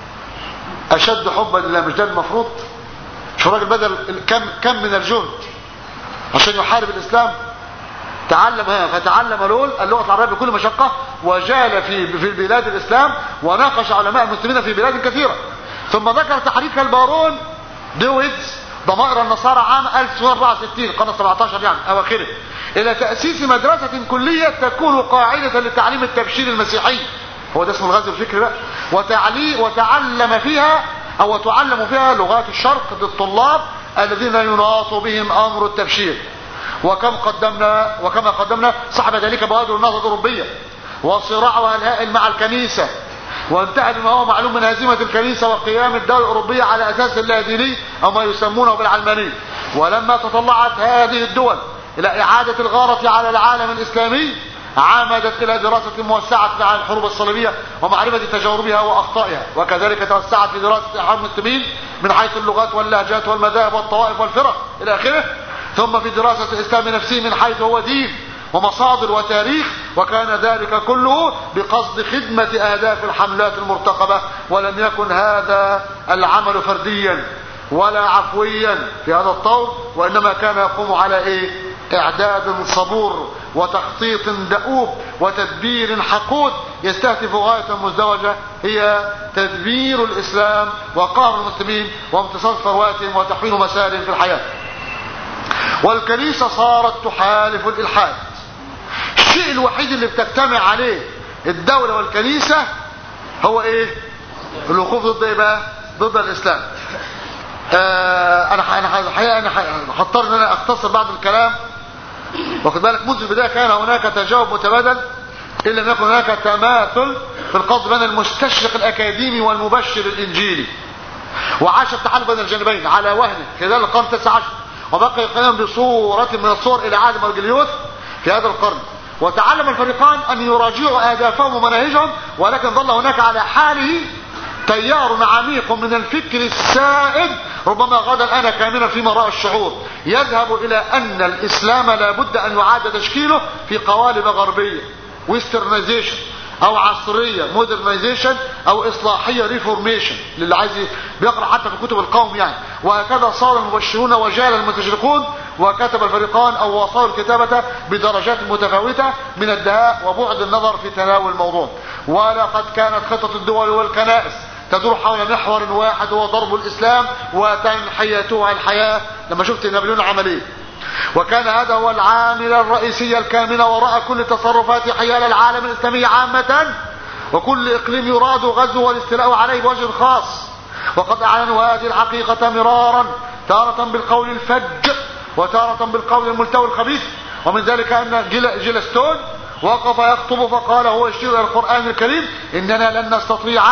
اشد حبا لله. مش ده المفروض؟ شو الراجل بدل كم كم من الجهد عشان يحارب الاسلام؟ تعلم فتعلم لول اللغه العربيه بكل مشقه، وجال في في بلاد الاسلام وناقش علماء المسلمين في بلاد كثيره. ثم ذكر تحريك البارون دويدز ضمائر النصارى عام ألف وتسعمائة وأربعة وستين القرن سبعتاشر يعني اواخره الى تاسيس مدرسه كليه تكون قاعده لتعليم التبشير المسيحي. هو ده اسمه الغزو الفكري بقى. وتعلي وتعلم فيها او تعلم فيها لغات الشرق للطلاب الذين يناط بهم امر التبشير. وكم قدمنا وكما قدمنا صاحب ذلك بوادر النهضة الأوروبية وصراعها الهائل مع الكنيسة، وانتهى بما هو معلوم من هزيمة الكنيسة وقيام الدولة الأوروبية على أساس لا ديني أو ما يسمونه بالعلمانية. ولما تطلعت هذه الدول إلى إعادة الغارة على العالم الإسلامي عمدت إلى دراسة موسعة عن الحروب الصليبية ومعرفة تجاربها وأخطائها، وكذلك توسعت في دراسة أحوال المسلمين من حيث اللغات واللهجات والمذاهب والطوائف والفرق إلى آخره، ثم في دراسة الإسلام نفسه من حيث هو دين ومصادر وتاريخ، وكان ذلك كله بقصد خدمة أهداف الحملات المرتقبة. ولم يكن هذا العمل فرديا ولا عفويا في هذا الطور، وإنما كان يقوم على إيه؟ إعداد صبور وتخطيط دؤوب وتدبير حقود يستهدف غاية مزدوجة هي تدبير الإسلام وقهر المسلمين وامتصاص ثرواتهم وتحويل مسارهم في الحياة. والكنيسة صارت تحالف الإلحاد. الشيء الوحيد اللي بتجتمع عليه الدولة والكنيسة هو ايه؟ الوقوف ضد ايه بقى؟ ضد الإسلام. آه انا انا الحقيقة انا هضطر ان انا اختصر بعض الكلام، واخد بالك. منذ البداية كان هناك تجاوب متبادل إن لم يكن هناك تماثل في القصد بين المستشرق الأكاديمي والمبشر الإنجيلي، وعاش التحالف بين الجانبين على وهن خلال القرن التاسع عشر، وبقي قيام بصورة من الصور إلى عهد مرجليوس في هذا القرن. وتعلم الفريقان أن يراجعوا أهدافهم ومناهجهم، ولكن ظل هناك على حاله تيار عميق من الفكر السائد ربما غدا الآن كاملا في مراء الشعور، يذهب إلى أن الإسلام لا بد أن يعاد تشكيله في قوالب غربية ويسترنايزيشن أو عصرية مودرنايزيشن أو إصلاحية ريفورميشن للي عايز بيقرأ حتى في كتب القوم يعني. وهكذا صار المبشرون وجال المستشرقون، وكتب الفريقان أو وصلوا الكتابة بدرجات متفاوتة من الدهاء وبعد النظر في تناول الموضوع. ولقد كانت خطة الدول والكنائس تدور حول محور واحد هو ضرب الإسلام وتنحيته الحياة. لما شفت نابليون عمليه، وكان هذا هو العامل الرئيسي الكامن وراء كل تصرفات حيال العالم الإسلامي عامة، وكل إقليم يراد غزو والاستيلاء عليه بوجه خاص. وقد أعلنوا هذه الحقيقة مرارا، تارة بالقول الفج وتارة بالقول الملتوي الخبيث. ومن ذلك أن جيلستون وقف يخطب فقال هو يشير إلى القرآن الكريم إننا لن نستطيع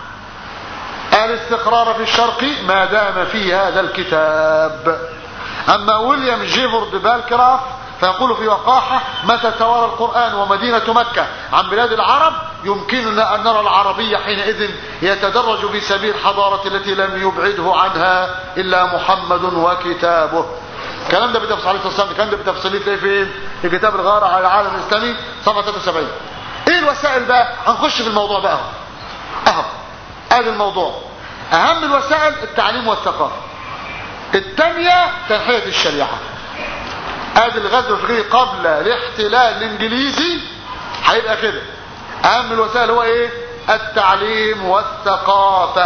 الاستقرار في الشرق ما دام في هذا الكتاب. أما ويليام جيفورد بالكراف فيقول في وقاحة متى توارى القرآن ومدينة مكة عن بلاد العرب يمكننا أن نرى العربية حينئذ يتدرج في سبيل الحضارة التي لم يبعده عنها إلا محمد وكتابه. الكلام ده بتفصيل عليه الصلاة الكلام ده بتفصيليه تلاقيه فين؟ في كتاب الغارة على العالم الإسلامي صفحة ثلاثة وسبعين. ايه الوسائل بقى؟ هنخش في الموضوع بقى اهو اهو ادي الموضوع. اهم الوسائل التعليم والثقافة، الثانية تنحية الشريعة. ادي الغزو الفكري قبل الاحتلال الانجليزي هيبقى كده. اهم الوسائل هو ايه؟ التعليم والثقافة.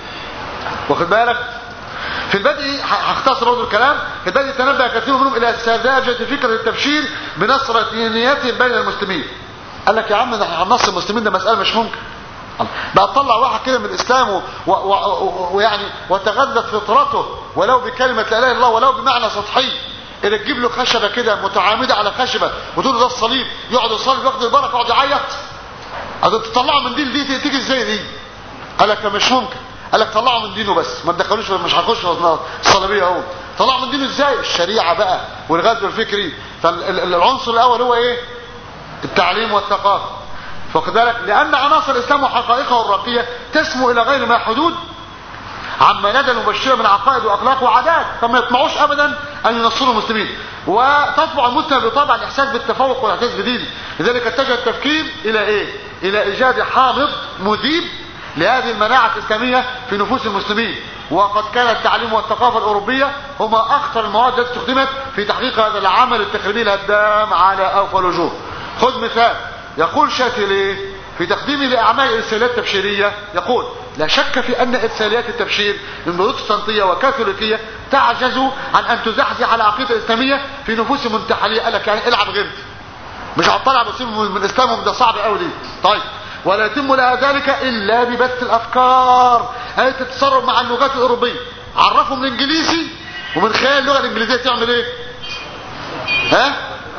واخد بالك؟ في البدء هختصر برضه الكلام. في البدء تنبه كثير منهم الى سذاجة فكرة التبشير بنصرانيتهم بين المسلمين. قال لك يا عم ده نصر المسلمين ده مسألة مش ممكن. بقى تطلع واحد كده من الاسلام ويعني وتغذت فطرته ولو بكلمة لا اله الا الله ولو بمعنى سطحي، اللي تجيب له خشبة كده متعامدة على خشبة وتقول له ده الصليب، يقعد يصلي ياخد البركة يقعد يعيط. قال تطلعه من دين دي تيجي ازاي دي؟ قال لك مش ممكن. قال لك طلعه من دينه بس ما تدخلوش مش هنخش الصليبيه اهو. طلعه من دينه ازاي؟ الشريعه بقى والغزو الفكري. فالعنصر الاول هو ايه؟ التعليم والثقافه. فخد بالك لان عناصر الاسلام وحقائقه الراقيه تسمو الى غير ما حدود عما لدى المبشره من عقائد واخلاق وعادات، فما يطمعوش ابدا ان ينصروا المسلمين. وتطبع المسلم بطبع الاحساس بالتفوق والاعتزاز بدينه. لذلك اتجه التفكير الى ايه؟ الى ايجاد حامض مذيب لهذه المناعة الإسلامية في نفوس المسلمين. وقد كان التعليم والثقافة الأوروبية هما أخطر المواد التي استخدمت في تحقيق هذا العمل التخريبي الهدام على أوفى الوجوه. خذ مثال. يقول شاتيليه في تقديمه لأعمال الإرساليات التبشيرية، يقول لا شك في أن إرساليات التبشير من بروتستانتية وكاثوليكية تعجز عن أن تزحزح على العقيدة الإسلامية في نفوس منتحلية. قال لك يعني العب غير مش هتطلع بصير من إسلامهم ده صعب قوي دي. طيب ولا يتم لها ذلك إلا ببث الأفكار هي تتصرف مع اللغات الأوروبية. عرفهم الإنجليزي ومن خلال اللغة الإنجليزية تعمل إيه؟ ها؟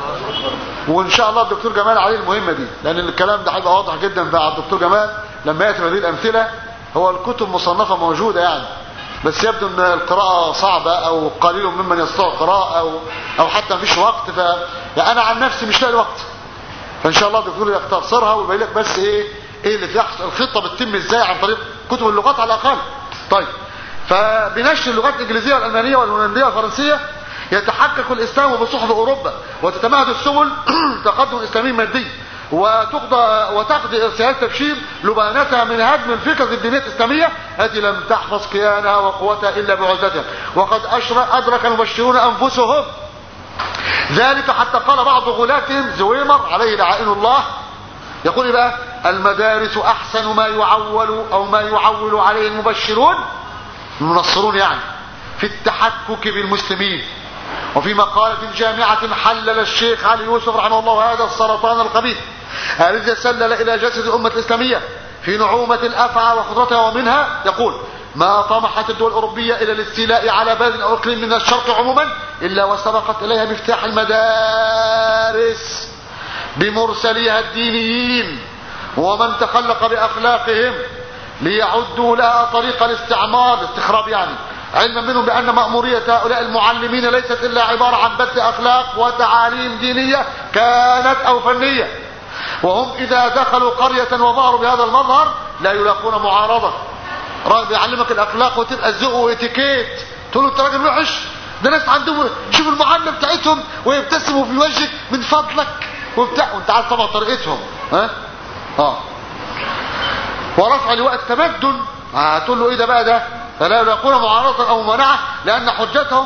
وان شاء الله الدكتور جمال عليه المهمة دي، لان الكلام ده هيبقى واضح جدا مع الدكتور جمال لما يأتي بهذه الامثلة. هو الكتب مصنفة موجودة يعني، بس يبدو ان القراءة صعبة او قليل ممن يستطيع القراءة او او حتى مفيش وقت. ف يعني انا عن نفسي مش لاقي وقت، فان شاء الله الدكتور يختصرها ويبين لك بس ايه ايه اللي بيحصل، الخطة بتتم ازاي عن طريق كتب اللغات على الاقل. طيب، فبنشر اللغات الانجليزية والالمانية والهولندية والفرنسية يتحقق الاسلام بصحب اوروبا، وتتمهد السبل تقدم اسلامي مادي، وتقضى وتقضي ارسالات تبشير لبانتها من هدم الفكرة الدينية الاسلامية التي لم تحفظ كيانها وقوتها الا بعزتها. وقد ادرك المبشرون انفسهم ذلك، حتى قال بعض غلاتهم زويمر عليه لعائن الله، يقول إيه بقى؟ المدارس احسن ما يعول او ما يعول عليه المبشرون المنصرون يعني في التحكك بالمسلمين. وفي مقالة جامعة حلل الشيخ علي يوسف رحمه الله هذا السرطان الخبيث الذي سلل الى جسد الامة الاسلامية في نعومة الافعى وخضرتها، ومنها يقول: ما طمحت الدول الاوروبية الى الاستيلاء على بلد او اقليم من الشرق عموما الا وسبقت اليها بافتتاح المدارس بمرسليها الدينيين ومن تخلق باخلاقهم ليعدوا لها طريق الاستعمار الاستخراب يعني، علما منهم بان مأمورية هؤلاء المعلمين ليست الا عبارة عن بث اخلاق وتعاليم دينية كانت او فنية، وهم اذا دخلوا قرية وظهروا بهذا المظهر لا يلاقون معارضة. بيعلمك الاخلاق وتبقى الذوق واتيكيت، تقول له انت راجل وحش، ده ناس عندهم شوف المعامله بتاعتهم ويبتسموا في وجهك من فضلك وبتاع، وانت عارف طبعا طريقتهم. ها اه ورفع لواء التمدن، هتقول له ايه ده بقى؟ ده فلا يلاقون معارضة او منعه، لان حجتهم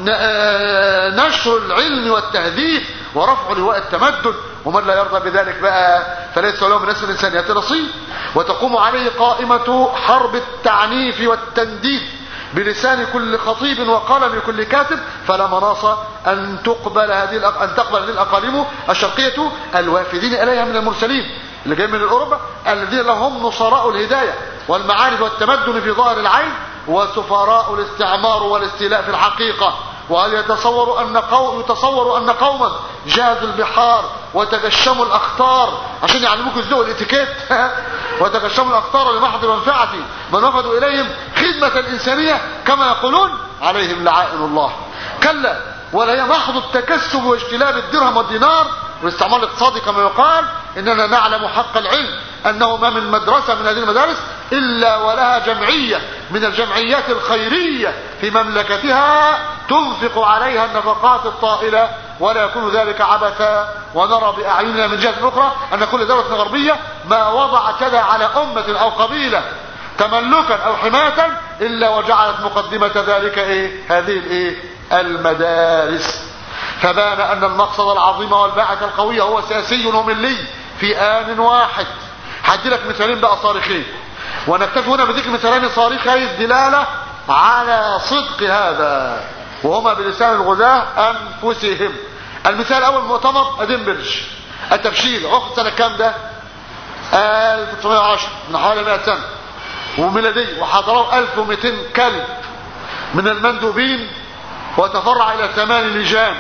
نشر العلم والتهذيب ورفع لواء التمدن، ومن لا يرضى بذلك بقى فليس له من نسل الانسانية نصيب. وتقوم عليه قائمة حرب التعنيف والتنديد بلسان كل خطيب وقلم كل كاتب، فلا مناص ان تقبل هذه ان تقبل هذه الاقاليم الشرقية الوافدين اليها من المرسلين اللي جاي من اوروبا الذين لهم نصراء الهداية والمعارف والتمدن في ظاهر العين وسفراء الاستعمار والاستيلاء في الحقيقة. وهل يتصور ان قوم يتصور ان قوما جازوا البحار وتجشموا الاخطار عشان يعلموك الذوق والاتيكيت وتجشموا الاخطار لمحض منفعه من وفدوا اليهم خدمة الانسانية كما يقولون عليهم لعائن الله؟ كلا، ولا هي محض التكسب واجتلاب الدرهم والدينار والاستعمار الاقتصادي كما يقال. اننا نعلم حق العلم انه ما من مدرسة من هذه المدارس الا ولها جمعية من الجمعيات الخيرية في مملكتها تنفق عليها النفقات الطائلة، ولا يكون ذلك عبثا. ونرى باعيننا من جهة اخرى ان كل دولة غربية ما وضع كذا على امة او قبيلة تملكا او حماية الا وجعلت مقدمة ذلك ايه؟ هذه الايه؟ المدارس. فبان ان المقصد العظيم والباعث القوية هو سياسي وملي في آن واحد. هدي لك مثالين بقى صارخين، ونكتفي هنا بذكر مثالين صارخي الدلالة على صدق هذا، وهما بلسان الغزاة انفسهم. المثال الاول مؤتمر ادنبرج التبشير، عقد سنة كام ده؟ ألف وتسعمائة وعشرة، من حوالي مئة سنة وميلادي، وحضروا ألف ومئتين كلب من المندوبين، وتفرع الى ثمان لجان،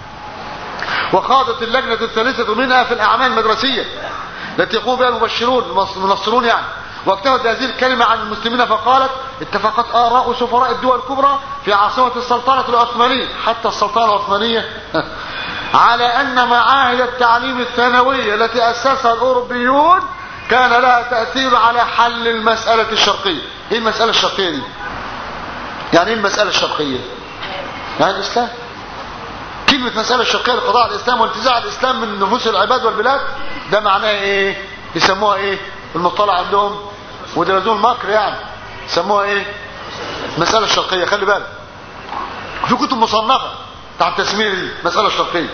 وخاضت اللجنة الثالثة منها في الاعمال المدرسية التي يقوم بها المبشرون المنصرون يعني. واجتهد هذه الكلمة عن المسلمين فقالت: اتفقت آراء سفراء الدول الكبرى في عاصمة السلطنة العثمانية، حتى السلطنة العثمانية على أن معاهد التعليم الثانوية التي أسسها الأوروبيون كان لها تأثير على حل المسألة الشرقية. ايه المسألة الشرقية دي؟ يعني ايه المسألة الشرقية؟ يعني الإسلام. كلمة مسألة الشرقية لقضاء على الإسلام وانتزاع الإسلام من نفوس العباد والبلاد، ده معناه ايه؟ يسموها ايه المصطلح عندهم ودرسوه المكر يعني، يسموها ايه؟ مسألة الشرقية. خلي بالك في كتب مصنفة تحت تسمية دي مسألة الشرقية.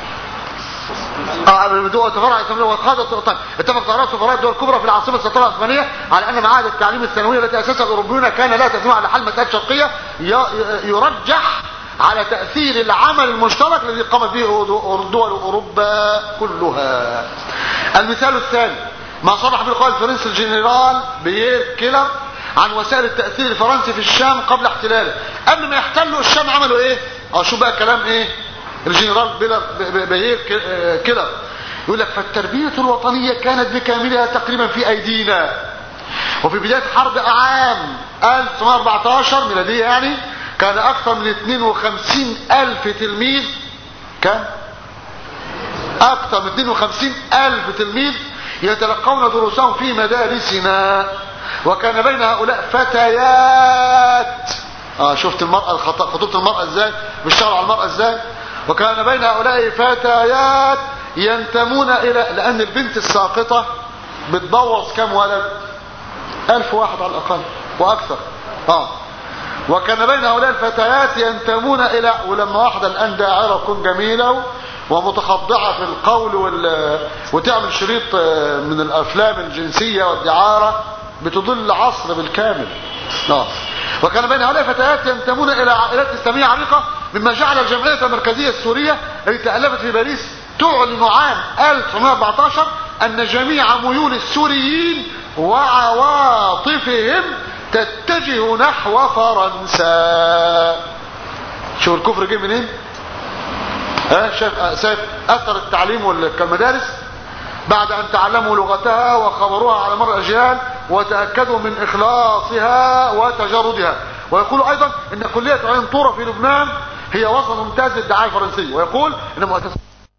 اتفق آراء سفراء الدول الكبرى في العاصمة السلطنة العثمانية على أن معاهد التعليم الثانوية التي أسسها الأوروبيون كان لا تسمع على حل مسألة شرقية يرجح على تأثير العمل المشترك الذي قامت به دول أوروبا كلها. المثال الثاني ما صرح بالقائد الفرنسي الجنرال بيير كيلر عن وسائل التأثير الفرنسي في الشام قبل احتلاله. قبل ما يحتلوا الشام عملوا ايه؟ اه شو بقى كلام ايه الجنرال بيير كيلر، يقول لك فالتربية الوطنية كانت بكاملها تقريبا في أيدينا. وفي بداية حرب عام ألف وتسعمائة وأربعة عشر ميلادية يعني كان أكثر من اثنين وخمسين ألف تلميذ، كان أكثر من اثنين وخمسين ألف تلميذ يتلقون دروسهم في مدارسنا، وكان بين هؤلاء فتيات. اه شفت المرأة خطوبة المرأة ازاي، بيشتغلوا على المرأة ازاي. وكان بين هؤلاء فتيات ينتمون الى، لان البنت الساقطة بتبوظ كم ولد؟ ألف واحد على الاقل واكثر. اه وكان بين هؤلاء الفتيات ينتمون الى، ولما واحدة الان داعرة تكون جميلة ومتخضعة في القول وال... وتعمل شريط من الافلام الجنسية والدعارة بتضل عصر بالكامل. اه وكان بين هؤلاء فتيات ينتمون الى عائلات اسلاميه عريقه، مما جعل الجمعيه المركزيه السوريه التي تالفت في باريس تعلن عام ألف وتسعمائة وأربعة عشر ان جميع ميول السوريين وعواطفهم تتجه نحو فرنسا. شوف الكفر جه منين؟ ها شايف شايف اثر التعليم والمدارس بعد ان تعلموا لغتها وخبروها على مر الاجيال وتاكدوا من اخلاصها وتجردها. ويقول ايضا ان كليه عين طوره في لبنان هي وسط ممتاز للدعايه الفرنسيه، ويقول ان مؤسسه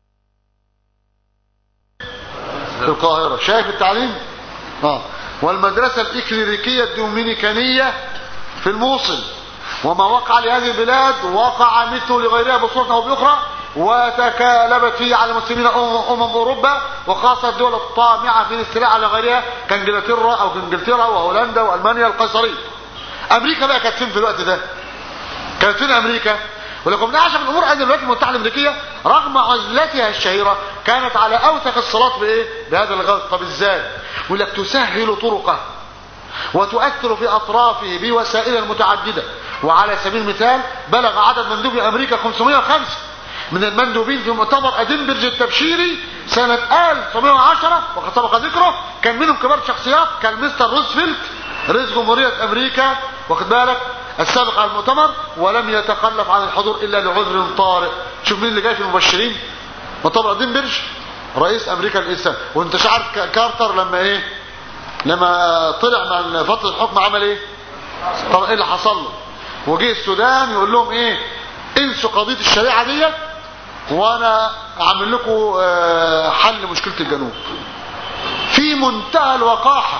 في القاهره. شايف التعليم؟ اه والمدرسه الاكليريكيه الدومينيكانيه في الموصل. وما وقع لهذه البلاد وقع مثله لغيرها بصوره او باخرى، وتكالبت فيه على المسلمين امم اوروبا، وخاصه الدول الطامعه في الاستيلاء على غيرها كانجلترا او انجلترا وهولندا والمانيا القيصريه. امريكا بقى كانت فين في الوقت ده؟ كانت فين امريكا؟ ولكم من اعجب الامور ان الولايات المتحده الامريكيه رغم عزلتها الشهيره كانت على اوثق الصلاه بايه؟ بهذا الغرض. طب ازاي؟ يقول لك تسهل طرقه وتؤثر في اطرافه بوسائل متعدده. وعلى سبيل المثال بلغ عدد مندوبي امريكا خمسمائة وخمسة من المندوبين في مؤتمر ادنبرج التبشيري سنة ألف وتسعمائة وعشرة، وقد سبق ذكره. كان منهم كبار شخصيات كالمستر روزفلت رئيس جمهورية امريكا، واخد بالك، السابق على المؤتمر، ولم يتخلف عن الحضور الا لعذر طارئ. شوف مين اللي جاي في المبشرين؟ مؤتمر ادنبرج رئيس امريكا الاسلام. وانت عارف كارتر لما ايه؟ لما طلع من فترة الحكم عمل ايه؟ طب ايه اللي حصل له؟ وجه السودان يقول لهم ايه؟ انسوا قضية الشريعة ديت وانا اعمل لكم حل مشكلة الجنوب. في منتهى الوقاحة.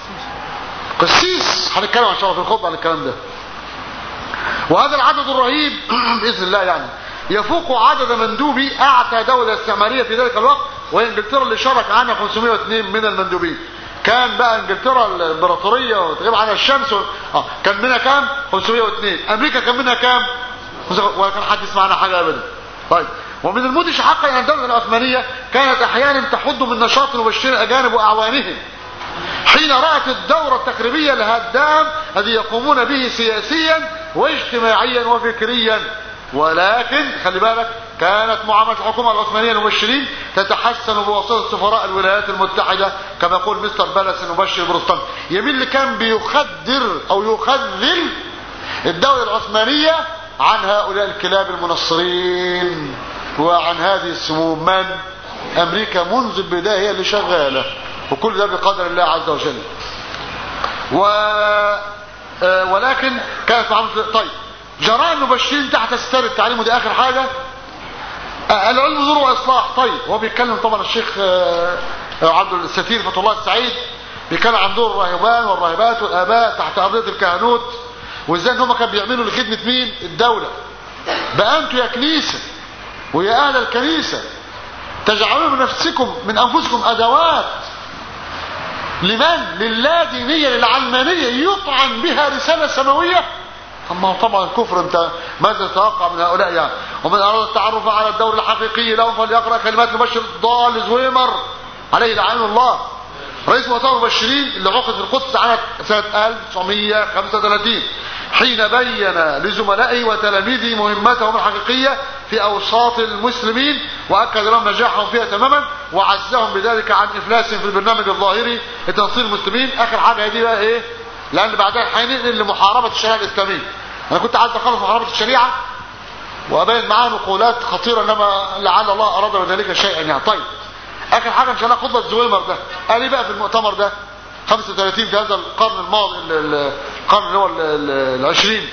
قسيس هنتكلم ان شاء الله في الخطبة عن الكلام ده. وهذا العدد الرهيب باذن الله يعني يفوق عدد مندوبي اعتى دولة استعمارية في ذلك الوقت، وهي انجلترا اللي شارك عنها خمسمائة واثنين من المندوبين. كان بقى انجلترا الامبراطوريه وتغيب عنها الشمس و... اه كان منها كام؟ خمسمائة واثنين. امريكا كان منها كام؟ ولا كان حد يسمع عنها حاجه ابدا. طيب ومن المدهش حقا ان الدوله العثمانيه كانت احيانا تحد من نشاط المبشرين الاجانب واعوانهم حين رأت الدورة التخريبية الهدام الذي يقومون به سياسيا واجتماعيا وفكريا. ولكن خلي بالك كانت معاملة الحكومة العثمانية المبشرين تتحسن بواسطة سفراء الولايات المتحدة، كما يقول مستر بالاس المبشر بروستان. يمين اللي كان بيخدر او يخذل الدولة العثمانية عن هؤلاء الكلاب المنصرين وعن هذه السموم. من؟ امريكا منذ البداية هي اللي شغالة، وكل ده بقدر الله عز وجل. و... ولكن كانت معاملة. طيب جراء المبشرين تحت ستار التعليم، ودي اخر حاجة. العلم نور واصلاح. طيب هو بيتكلم طبعا الشيخ عبد الستير فتح الله السعيد بيتكلم عن دور الراهبان والراهبات والاباء تحت ارضيه الكهنوت، وازاي ان هم كانوا بيعملوا لخدمه مين؟ الدوله. بقى انتوا يا كنيسه ويا اهل الكنيسه تجعلون من نفسكم من انفسكم ادوات لمن؟ لله دينيه للعلمانيه يطعن بها رساله سماويه. اما طبعا الكفر انت ماذا تتوقع من هؤلاء يعني؟ ومن اراد التعرف على الدور الحقيقي لهم فليقرا كلمات المبشر الضال زويمر عليه لعين الله، رئيس مؤتمر المبشرين اللي عقد في القدس سنه ألف وتسعمائة وخمسة وثلاثين، حين بين لزملائه وتلاميذه مهمتهم الحقيقيه في اوساط المسلمين، واكد لهم نجاحهم فيها تماما، وعزهم بذلك عن افلاسهم في البرنامج الظاهري لتنصير المسلمين. اخر حاجه دي بقى ايه؟ لان بعدها هننقل لمحاربه الشريعه الاسلاميه. انا كنت عايز اخلص محاربه الشريعه وأبين معاه نقولات خطيرة، إنما لعل الله أراد بذلك شيئا يعني. طيب آخر حاجة إن شاء الله خطبة زويمر ده قال إيه بقى في المؤتمر ده خمسة وثلاثين في هذا القرن الماضي القرن اللي هو العشرين؟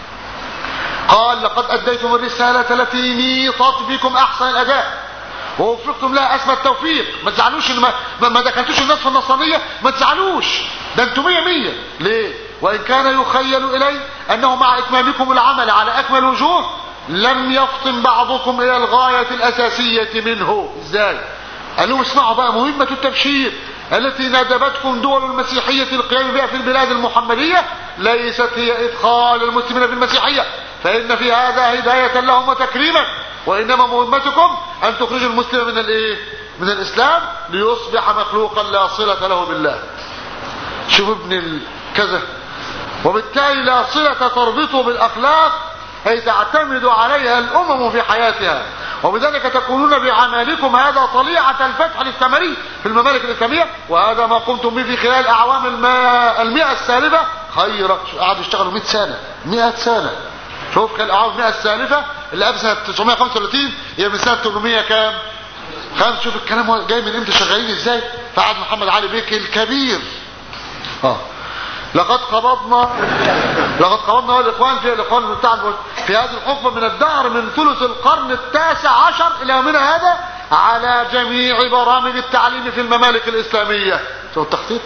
قال لقد أديتم الرسالة التي نيطت بكم أحسن الأداء ووفقتم لها أسمى التوفيق. ما تزعلوش إن ما, ما دخلتوش الناس في النصرانية، ما تزعلوش، ده انتم مية مية. ليه؟ وإن كان يخيل إلي أنه مع إتمامكم العمل على أكمل وجوه لم يفطن بعضكم إلى الغاية الأساسية منه. إزاي؟ قال لهم اسمعوا بقى، مهمة التبشير التي ندبتكم دول المسيحية القيام بها في البلاد المحمدية ليست هي إدخال المسلمين في المسيحية، فإن في هذا هداية لهم وتكريما، وإنما مهمتكم أن تخرجوا المسلم من الإيه؟ من الإسلام ليصبح مخلوقا لا صلة له بالله. شوف ابن كذا. وبالتالي لا صلة تربطه بالأخلاق أي تعتمد عليها الأمم في حياتها، وبذلك تكونون بعملكم هذا طليعة الفتح للثمري في الممالك الإسلامية، وهذا ما قمتم به في خلال الأعوام المئة السالفة. خير قعدوا يشتغلوا مئة سنة مئة سنة. شوف كان الأعوام المئة السالفة اللي قبل سنة تسعمائة وخمسة وثلاثين هي من سنة ثمانمائة كام خمس. شوف الكلام جاي من امتى، شغالين ازاي. فقعد محمد علي بيك الكبير اه لقد قبضنا لقد قبضنا الاخوان في الاخوان بتاع في هذه الحقبه من الدهر من ثلث القرن التاسع عشر الى يومنا هذا على جميع برامج التعليم في الممالك الاسلاميه. شوف التخطيط.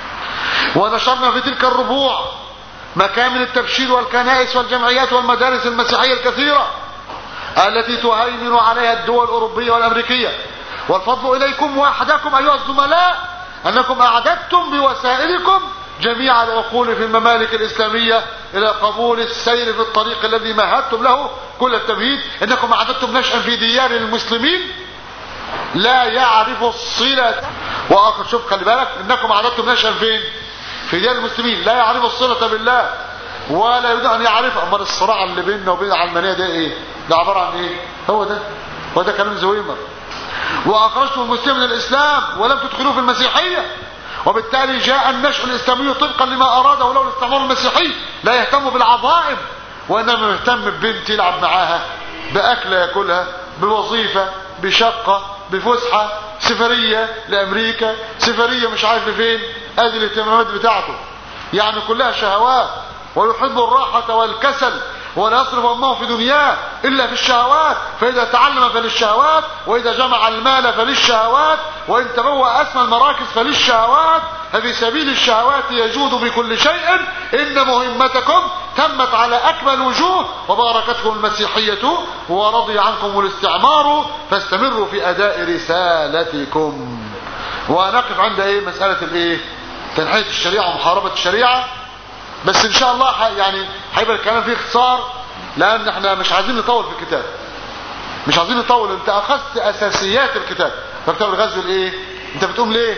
ونشرنا في تلك الربوع مكامن التبشير والكنائس والجمعيات والمدارس المسيحيه الكثيره التي تهيمن عليها الدول الاوروبيه والامريكيه. والفضل اليكم وحدكم ايها الزملاء انكم اعددتم بوسائلكم جميع العقول في الممالك الإسلامية إلى قبول السير في الطريق الذي مهدتم له كل التمهيد. إنكم أعددتم نشأ في ديار المسلمين لا يعرف الصلة. وآخر شوف خلي بالك، إنكم أعددتم نشأ فين؟ في ديار المسلمين لا يعرف الصلة بالله ولا يريد أن يعرف. أمر الصراع اللي بيننا وبين العلمانية ده إيه؟ ده عبارة عن إيه؟ هو ده هو ده كلام زويمر. وأخرجتم المسلم من الإسلام ولم تدخلوه في المسيحية، وبالتالي جاء النشء الإسلامي طبقا لما أراده له الاستعمار المسيحي، لا يهتم بالعظائم وإنما يهتم ببنت يلعب معاها، بأكلة يأكلها، بوظيفة، بشقة، بفسحة، سفرية لأمريكا، سفرية مش عارف لفين. هذه الاهتمامات بتاعته يعني كلها شهوات. ويحب الراحة والكسل ولا يصرف همه في دنياه إلا في الشهوات، فإذا تعلم فللشهوات، وإذا جمع المال فللشهوات، وإن تبوأ أسمى المراكز فللشهوات، ففي سبيل الشهوات يجود بكل شيء. إن مهمتكم تمت على أكمل وجوه وباركتكم المسيحية ورضي عنكم الاستعمار، فاستمروا في أداء رسالتكم. ونقف عند إيه؟ مسألة الإيه؟ تنحية الشريعة ومحاربة الشريعة. بس ان شاء الله يعني هيبقى الكلام فيه اختصار، لان احنا مش عايزين نطول في الكتاب، مش عايزين نطول. انت اخذت اساسيات الكتاب، فكتاب الغزو الايه؟ انت بتقوم ليه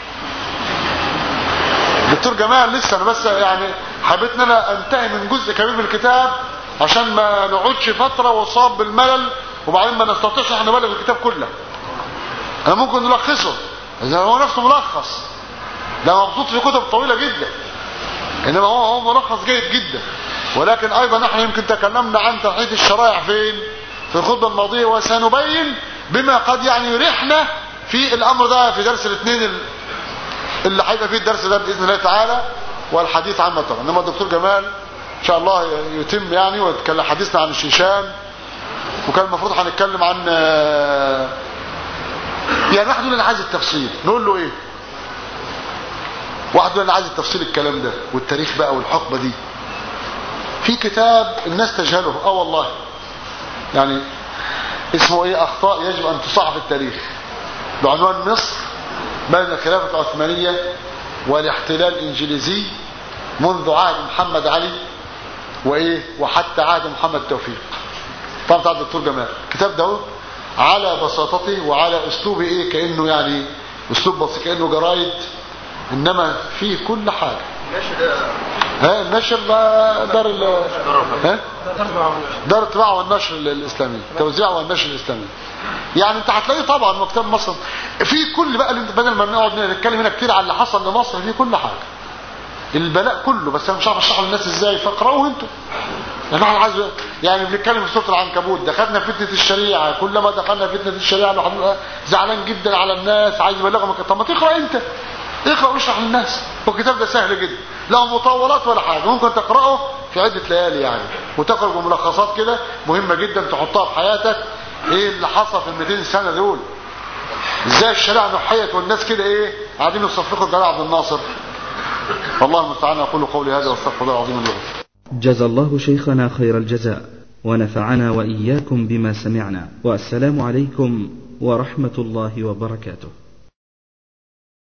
دكتور جمال؟ لسه انا بس يعني حبيت ان انا انتهي من جزء كبير من الكتاب عشان ما نقعدش فتره وصاب بالملل وبعدين ما نستطيعش احنا نبلغ الكتاب كله. انا ممكن نلخصه اذا هو نفسه ملخص، ده مبسوط في كتب طويله جدا، انما هو هو ملخص جيد جدا. ولكن ايضا احنا يمكن تكلمنا عن توحيد الشرائع فين؟ في الخطبه الماضيه، وسنبين بما قد يعني يريحنا في الامر ده في درس الاثنين اللي هيبقى فيه الدرس ده باذن الله تعالى، والحديث عنه طبعا. انما الدكتور جمال ان شاء الله يتم يعني ويتكلم حديثنا عن الشيشان، وكان المفروض هنتكلم عن يعني واحد يقول انا عايز التفصيل، نقول له ايه؟ واحد يقول انا عايز التفصيل الكلام ده والتاريخ بقى والحقبه دي. في كتاب الناس تجهله اه والله يعني اسمه ايه؟ اخطاء يجب ان تصحح في التاريخ، بعنوان مصر بين الخلافه العثمانيه والاحتلال الانجليزي منذ عهد محمد علي وايه وحتى عهد محمد توفيق. طبعا بتاع الدكتور جمال. الكتاب ده على بساطته وعلى اسلوبه ايه كانه يعني اسلوب بسيط كانه جرايد، انما فيه كل حاجه. ها النشر دار ال ها دار الطباعه والنشر الاسلامي، توزيع والنشر الاسلامي. يعني انت هتلاقيه طبعا مكتب مصر في كل بقى اللي انت بدل ما نقعد نتكلم هنا كتير على اللي حصل لمصر، فيه كل حاجه، البلاء كله. بس انا مش عارف اشرحه للناس ازاي، فاقراوه انتوا يعني احنا عايز يعني بنتكلم في سوره العنكبوت، دخلنا فتنه الشريعه، كلما دخلنا فتنه الشريعه الواحد زعلان جدا على الناس، عايز يبلغهم. طب ما تقرا انت، اقرا واشرح للناس، والكتاب ده سهل جدا، لا مطولات ولا حاجه، ممكن تقراه في عده ليالي يعني، وتخرج بملخصات كده مهمه جدا تحطها في حياتك. ايه اللي حصل في ال مئتين سنه دول؟ ازاي الشريعه نحيت والناس كده ايه قاعدين يصفقوا جلال عبد الناصر. والله المستعان. اقول قولي هذا واستغفر الله العظيم لي ولكم. جزا الله شيخنا خير الجزاء، ونفعنا وإياكم بما سمعنا، والسلام عليكم ورحمة الله وبركاته.